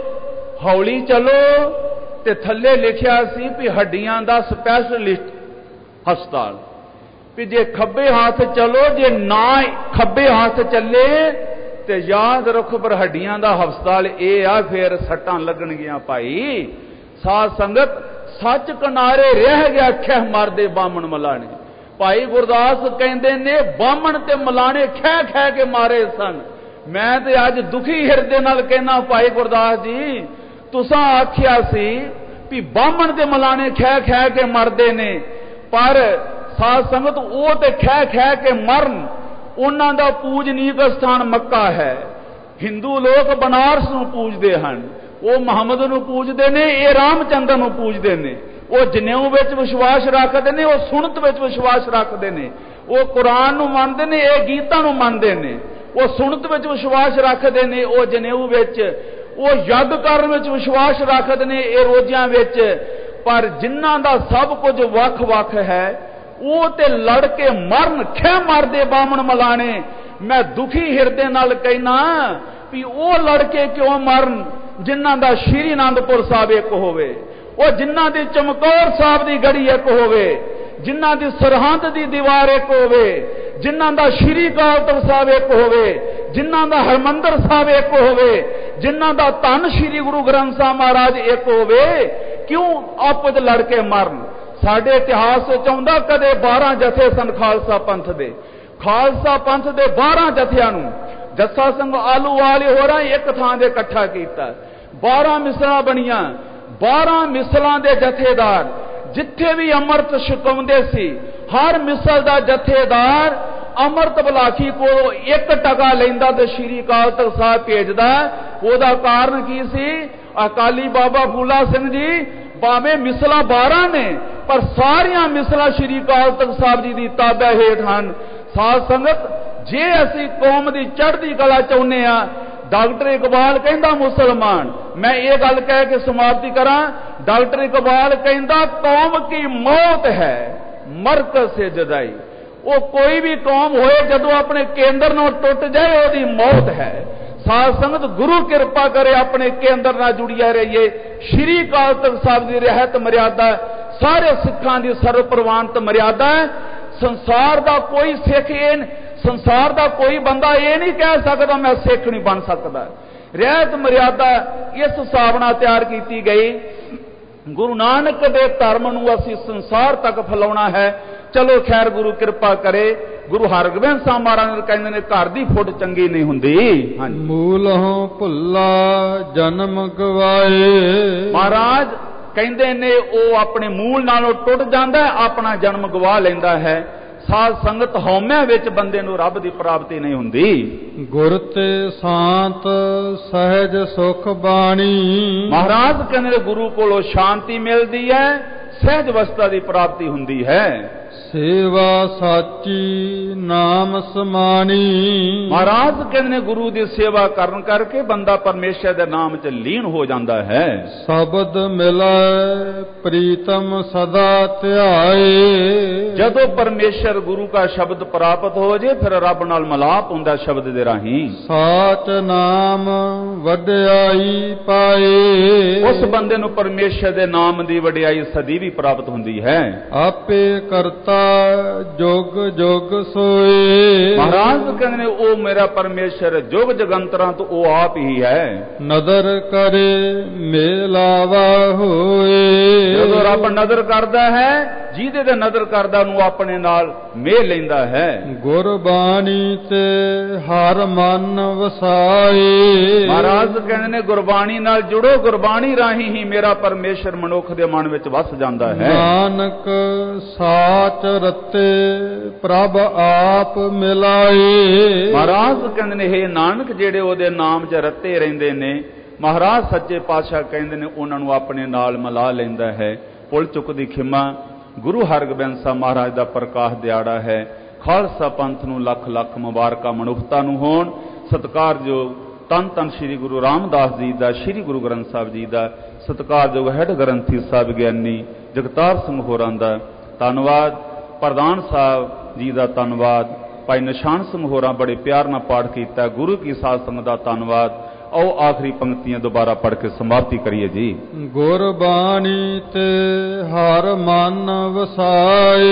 ਹੌਲੀ ਚੱਲੋ, ਤੇ ਥੱਲੇ ਲਿਖਿਆ ਸੀ ਵੀ ਹੱਡੀਆਂ ਦਾ ਸਪੈਸ਼ਲਿਸਟ ਹਸਪਤਾਲ। ਵੀ ਜੇ ਖੱਬੇ ਹੱਥ ਚੱਲੋ, ਜੇ ਨਾ ਖੱਬੇ ਹੱਥ ਚੱਲੇ ਤੇ ਯਾਦ ਰੱਖੋ ਪਰ ਹੱਡੀਆਂ ਦਾ ਹਸਪਤਾਲ ਇਹ ਆ, ਫਿਰ ਸੱਟਾਂ ਲੱਗਣਗੀਆਂ ਭਾਈ। ਸਾਧ ਸੰਗਤ, ਸੱਚ ਕਿਨਾਰੇ ਰਹਿ ਗਿਆ ਖਹਿ ਮਾਰਦੇ ਬਾਹਮਣ ਮਲਾਣੇ। ਭਾਈ ਗੁਰਦਾਸ ਕਹਿੰਦੇ ਨੇ ਬਾਹਮਣ ਤੇ ਮਲਾਣੇ ਖਹਿ ਖਹਿ ਕੇ ਮਾਰੇ ਸਨ। ਮੈਂ ਤੇ ਅੱਜ ਦੁਖੀ ਹਿਰਦੇ ਨਾਲ ਕਹਿਣਾ ਭਾਈ ਗੁਰਦਾਸ ਜੀ, ਤੁਸਾਂ ਆਖਿਆ ਸੀ ਵੀ ਬਾਹਮਣ ਤੇ ਮਲਾਣੇ ਖਹਿ ਖਹਿ ਕੇ ਮਰਦੇ ਨੇ, ਪਰ ਸਾਧ ਸੰਗਤ ਉਹ ਤੇ ਖਹਿ ਖਹਿ ਕੇ ਮਰਨ, ਉਹਨਾਂ ਦਾ ਪੂਜਨੀਕ ਸਥਾਨ ਮੱਕਾ ਹੈ। ਹਿੰਦੂ ਲੋਕ ਬਨਾਰਸ ਨੂੰ ਪੂਜਦੇ ਹਨ, ਉਹ ਮੁਹੰਮਦ ਨੂੰ ਪੂਜਦੇ ਨੇ, ਇਹ ਰਾਮਚੰਦਰ ਨੂੰ ਪੂਜਦੇ ਨੇ। ਉਹ ਜਨੇਊ ਵਿੱਚ ਵਿਸ਼ਵਾਸ ਰੱਖਦੇ ਨੇ, ਉਹ ਸੁਣਤ ਵਿੱਚ ਵਿਸ਼ਵਾਸ ਰੱਖਦੇ ਨੇ, ਉਹ ਕੁਰਾਨ ਨੂੰ ਮੰਨਦੇ ਨੇ, ਇਹ ਗੀਤਾ ਨੂੰ ਮੰਨਦੇ ਨੇ। ਉਹ ਸੁਣਤ ਵਿੱਚ ਵਿਸ਼ਵਾਸ ਰੱਖਦੇ ਨੇ, ਉਹ ਜਨੇਊ ਵਿੱਚ, ਉਹ ਯੱਗ ਕਰਨ ਵਿੱਚ ਵਿਸ਼ਵਾਸ ਰੱਖਦੇ ਨੇ, ਇਹ ਰੋਜ਼ਿਆਂ ਵਿੱਚ। ਪਰ ਜਿਨ੍ਹਾਂ ਦਾ ਸਭ ਕੁਝ ਵੱਖ-ਵੱਖ ਹੈ, ਉਹ ਤੇ ਲੜ ਕੇ ਮਰਨ, ਖਹਿ ਮਾਰਦੇ ਬਾਹਮਣ ਮਲਾਣੇ। ਮੈਂ ਦੁਖੀ ਹਿਰਦੇ ਨਾਲ ਕਹਿਣਾ ਵੀ ਉਹ ਲੜ ਕੇ ਕਿਉਂ ਮਰਨ ਜਿਨ੍ਹਾਂ ਦਾ ਸ਼੍ਰੀ ਅਨੰਦਪੁਰ ਸਾਹਿਬ ਇੱਕ ਹੋਵੇ, ਉਹ ਜਿਨ੍ਹਾਂ ਦੀ ਚਮਕੌਰ ਸਾਹਿਬ ਦੀ ਗੜੀ ਇੱਕ ਹੋਵੇ, ਜਿਨ੍ਹਾਂ ਦੀ ਸਰਹੰਦ ਦੀ ਦੀਵਾਰ ਇੱਕ ਹੋਵੇ, ਜਿਨ੍ਹਾਂ ਦਾ ਸ਼੍ਰੀ ਅਕਾਲ ਤਖ਼ਤ ਸਾਹਿਬ ਇੱਕ ਹੋਵੇ, ਜਿਨ੍ਹਾਂ ਦਾ ਹਰਮੰਦਰ ਸਾਹਿਬ ਇੱਕ ਹੋਵੇ, ਜਿਨ੍ਹਾਂ ਦਾ ਧੰਨ ਸ਼੍ਰੀ ਗੁਰੂ ਗ੍ਰੰਥ ਸਾਹਿਬ ਮਹਾਰਾਜ ਇੱਕ ਹੋਵੇ, ਕਿਉਂ ਆਪਸ ਵਿੱਚ ਲੜ ਕੇ ਮਰਨ? ਸਾਡੇ ਇਤਿਹਾਸ ਵਿੱਚ ਆਉਂਦਾ ਕਦੇ ਬਾਰਾਂ ਜਥੇ ਸਨ ਖਾਲਸਾ ਪੰਥ ਦੇ, ਖਾਲਸਾ ਪੰਥ ਦੇ ਬਾਰਾਂ ਜਥਿਆਂ ਨੂੰ ਜੱਸਾ ਸਿੰਘ ਆਲੂਵਾਲੇ ਹੋਰਾਂ ਇੱਕ ਥਾਂ ਦੇ ਇਕੱਠਾ ਕੀਤਾ, ਬਾਰਾਂ ਮਿਸਲਾਂ ਬਣੀਆਂ। ਬਾਰਾਂ ਮਿਸਲਾਂ ਦੇ ਜਥੇਦਾਰ ਜਿੱਥੇ ਵੀ ਅੰਮ੍ਰਿਤ ਛਕਾਉਂਦੇ ਸੀ, ਹਰ ਮਿਸਲ ਦਾ ਜਥੇਦਾਰ ਅੰਮ੍ਰਿਤ ਬਲਾਖੀ ਕੋਲੋਂ ਇੱਕ ਟਕਾ ਲੈਂਦਾ ਤੇ ਸ਼੍ਰੀ ਅਕਾਲ ਤਖ਼ਤ ਸਾਹਿਬ ਭੇਜਦਾ। ਉਹਦਾ ਕਾਰਨ ਕੀ ਸੀ? ਅਕਾਲੀ ਬਾਬਾ ਫੂਲਾ ਸਿੰਘ ਜੀ, ਭਾਵੇਂ ਮਿਸਲਾਂ ਬਾਰਾਂ ਨੇ ਪਰ ਸਾਰੀਆਂ ਮਿਸਲਾਂ ਸ਼੍ਰੀ ਅਕਾਲ ਤਖ਼ਤ ਸਾਹਿਬ ਜੀ ਦੀ ਤਾਬੇ ਹੇਠ ਹਨ। ਸਾਧ ਸੰਗਤ, ਜੇ ਅਸੀਂ ਕੌਮ ਦੀ ਚੜ੍ਹਦੀ ਕਲਾ ਚਾਹੁੰਦੇ ਆ, ਡਾਕਟਰ ਇਕਬਾਲ ਕਹਿੰਦਾ ਮੁਸਲਮਾਨ, ਮੈਂ ਇਹ ਗੱਲ ਕਹਿ ਕੇ ਸਮਾਪਤੀ ਕਰਾਂ, ਡਾਕਟਰ ਇਕਬਾਲ ਕਹਿੰਦਾ ਕੌਮ ਕੀ ਮੌਤ ਹੈ ਮਰਕਜ਼ ਸੇ ਜਦਾਈ। ਉਹ ਕੋਈ ਵੀ ਕੌਮ ਹੋਏ ਜਦੋਂ ਆਪਣੇ ਕੇਂਦਰ ਨਾਲ ਟੁੱਟ ਜਾਏ ਉਹਦੀ ਮੌਤ ਹੈ। ਸਾਧ ਸੰਗਤ, ਗੁਰੂ ਕਿਰਪਾ ਕਰੇ ਆਪਣੇ ਕੇਂਦਰ ਨਾਲ ਜੁੜਿਆ ਰਹੀਏ। ਸ਼੍ਰੀ ਅਕਾਲ ਤਖ਼ਤ ਸਾਹਿਬ ਦੀ ਰਹਿਤ ਮਰਿਆਦਾ ਸਾਰੇ ਸਿੱਖਾਂ ਦੀ ਸਰਵਪ੍ਰਵਾਨਤ ਮਰਿਆਦਾ ਹੈ। ਸੰਸਾਰ ਦਾ ਕੋਈ ਸਿੱਖ ਇਹ ਸੰਸਾਰ ਦਾ ਕੋਈ ਬੰਦਾ ਇਹ ਨਹੀਂ ਕਹਿ ਸਕਦਾ ਮੈਂ ਸਿੱਖ ਨਹੀਂ ਬਣ ਸਕਦਾ। ਰਹਿਤ ਮਰਿਆਦਾ ਇਸ ਹਿਸਾਬ ਨਾਲ ਤਿਆਰ ਕੀਤੀ ਗਈ। ਗੁਰੂ ਨਾਨਕ ਦੇ ਧਰਮ ਨੂੰ ਅਸੀਂ ਸੰਸਾਰ ਤੱਕ ਫੈਲਾਉਣਾ ਹੈ। ਚਲੋ ਖੈਰ, ਗੁਰੂ ਕਿਰਪਾ ਕਰੇ। ਗੁਰੂ ਹਰਗੋਬਿੰਦ ਸਾਹਿਬ ਮਹਾਰਾਜ ਕਹਿੰਦੇ ਨੇ ਘਰ ਦੀ ਫੁੱਟ ਚੰਗੀ ਨਹੀਂ ਹੁੰਦੀ। ਹਾਂਜੀ, ਮੂਲੋਂ ਭੁੱਲਾ ਜਨਮ ਗਵਾਏ। ਮਹਾਰਾਜ ਕਹਿੰਦੇ ਨੇ ਉਹ ਆਪਣੇ ਮੂਲ ਨਾਲੋਂ ਟੁੱਟ ਜਾਂਦਾ, ਆਪਣਾ ਜਨਮ ਗਵਾ ਲੈਂਦਾ ਹੈ। ਸਾਧ ਸੰਗਤ, ਹਉਮੈ ਵਿੱਚ ਬੰਦੇ ਨੂੰ ਰੱਬ ਦੀ ਪ੍ਰਾਪਤੀ ਨਹੀਂ ਹੁੰਦੀ। ਗੁਰ ਤੇ ਸ਼ਾਂਤ ਸਹਿਜ ਸੁਖ ਬਾਣੀ। ਮਹਾਰਾਜ ਕਹਿੰਦੇ ਨੇ ਗੁਰੂ ਕੋਲੋਂ ਸ਼ਾਂਤੀ ਮਿਲਦੀ ਹੈ, ਸਹਿਜ ਅਵਸਥਾ ਦੀ ਪ੍ਰਾਪਤੀ ਹੁੰਦੀ ਹੈ। ਸੇਵਾ ਸਾਚੀ ਨਾਮ ਸਮਾਨੀ। ਮਹਾਰਾਜ ਕਹਿੰਦੇ ਨੇ ਗੁਰੂ ਦੀ ਸੇਵਾ ਕਰਨ ਕਰਕੇ ਬੰਦਾ ਪਰਮੇਸ਼ਰ ਦੇ ਨਾਮ 'ਚ ਲੀਨ ਹੋ ਜਾਂਦਾ ਹੈ। ਸ਼ਬਦ ਮਿਲੈ ਪ੍ਰੀਤਮ ਸਦਾ ਧਿਆਏ। ਜਦੋਂ ਪਰਮੇਸ਼ਰ ਗੁਰੂ ਦਾ ਸ਼ਬਦ ਪ੍ਰਾਪਤ ਹੋ ਜੇ ਫਿਰ ਰੱਬ ਨਾਲ ਮਿਲਾਪ ਹੁੰਦਾ ਸ਼ਬਦ ਦੇ ਰਾਹੀਂ। ਸਾਚ ਨਾਮ ਵਡਿਆਈ ਪਾਏ। ਉਸ ਬੰਦੇ ਨੂੰ ਪਰਮੇਸ਼ਰ ਦੇ ਨਾਮ ਦੀ ਵਡਿਆਈ ਸਦੀ ਵੀ ਪ੍ਰਾਪਤ ਹੁੰਦੀ ਹੈ। ਆਪੇ ਕਰਤਾ ਕਰਤਾ ਜੁਗ ਜੁਗ ਸੋਏ। ਮਹਾਰਾਜ ਕਹਿੰਦੇ ਨੇ ਉਹ ਮੇਰਾ ਪਰਮੇਸ਼ਰ ਜੁਗ ਜਗੰਤਰਾਂ ਤੋਂ ਉਹ ਆਪ ਹੀ ਹੈ। ਨਦਰ ਕਰੇ ਮੇਲਾਵਾ ਹੋਏ। ਜਦੋਂ ਰੱਬ ਨਜ਼ਰ ਕਰਦਾ ਹੈ, ਜਿਹਦੇ ਤੇ ਨਜ਼ਰ ਕਰਦਾ ਉਹਨੂੰ ਆਪਣੇ ਨਾਲ ਮੇਲ ਲੈਂਦਾ ਹੈ। ਗੁਰਬਾਣੀ ਤੇ ਹਰ ਮਨ ਵਸਾਏ। ਮਹਾਰਾਜ ਕਹਿੰਦੇ ਨੇ ਗੁਰਬਾਣੀ ਨਾਲ ਜੁੜੋ, ਗੁਰਬਾਣੀ ਰਾਹੀਂ ਹੀ ਮੇਰਾ ਪਰਮੇਸ਼ਰ ਮਨੁੱਖ ਦੇ ਮਨ ਵਿੱਚ ਵਸ ਜਾਂਦਾ ਹੈ। ਨਾਨਕ ਸਾਚ ਰਤੇ ਪ੍ਰਭ ਆਪ ਮਿਲਾਏ। ਮਹਾਰਾਜ ਕਹਿੰਦੇ ਨੇ ਹੇ ਨਾਨਕ ਜਿਹੜੇ ਉਹਦੇ ਨਾਮ 'ਚ ਰਤੇ ਰਹਿੰਦੇ ਨੇ, ਮਹਾਰਾਜ ਸੱਚੇ ਪਾਤਸ਼ਾਹ ਕਹਿੰਦੇ ਨੇ ਉਹਨਾਂ ਨੂੰ ਆਪਣੇ ਨਾਲ ਮਿਲਾ ਲੈਂਦਾ ਹੈ। ਪੁੱਲ ਚੁੱਕ ਦੀ ਖਿਮਾ। ਗੁਰੂ ਹਰਗੋਬਿੰਦ ਸਾਹਿਬ ਮਹਾਰਾਜ ਦਾ ਪ੍ਰਕਾਸ਼ ਦਿਹਾੜਾ ਹੈ। ਖਾਲਸਾ ਪੰਥ ਨੂੰ ਲੱਖ ਲੱਖ ਮੁਬਾਰਕਾਂ ਮਨੁੱਖਤਾ ਨੂੰ ਹੋਣ। ਸਤਿਕਾਰਯੋਗ ਧੰਨ ਧੰਨ ਸ੍ਰੀ ਗੁਰੂ ਰਾਮਦਾਸ ਜੀ ਦਾ, ਸ੍ਰੀ ਗੁਰੂ ਗ੍ਰੰਥ ਸਾਹਿਬ ਜੀ ਦਾ, ਸਤਿਕਾਰਯੋਗ ਹੈਡ ਗ੍ਰੰਥੀ ਸਾਹਿਬ ਗਿਆਨੀ ਜਗਤਾਰ ਸਿੰਘ ਹੋਰਾਂ ਦਾ ਧੰਨਵਾਦ। ਪ੍ਰਧਾਨ ਸਾਹਿਬ ਜੀ ਦਾ ਧੰਨਵਾਦ। ਭਾਈ ਨਿਸ਼ਾਨ ਸਿੰਘ ਹੋਰਾਂ ਬੜੇ ਪਿਆਰ ਨਾਲ ਪਾਠ ਕੀਤਾ। ਗੁਰੂ ਕੀ ਸਾਧ ਸੰਗਤ ਦਾ ਧੰਨਵਾਦ। ਆਓ ਆਖਰੀ ਪੰਕਤੀਆਂ ਦੁਬਾਰਾ ਪੜ੍ਹ ਕੇ ਸਮਾਪਤੀ ਕਰੀਏ ਜੀ। ਗੁਰਬਾਣੀ ਤੇ ਹਰ ਮਨ ਵਸਾਏ,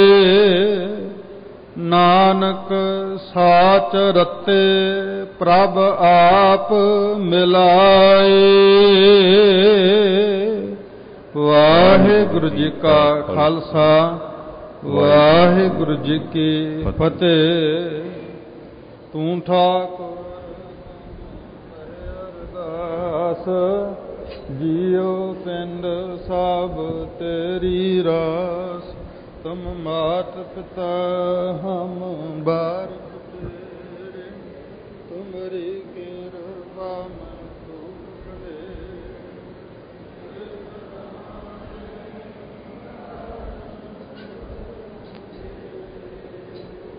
ਨਾਨਕ ਸਾਚ ਰਤੇ ਪ੍ਰਭ ਆਪ ਮਿਲਾਏ। ਵਾਹਿਗੁਰੂ ਜੀ ਕਾ ਖਾਲਸਾ, ਵਾਹਿਗੁਰੂ ਜੀ ਕੀ ਫਤਿਹ। ਤੂੰ ਠਾਕੁਰ ਜੀਉ ਪਿੰਡ ਸਭ ਤੇਰੀ ਰਾਸ। ਤੁਮ ਮਾਤ ਪਿਤਾ ਹਮ ਬਾਰ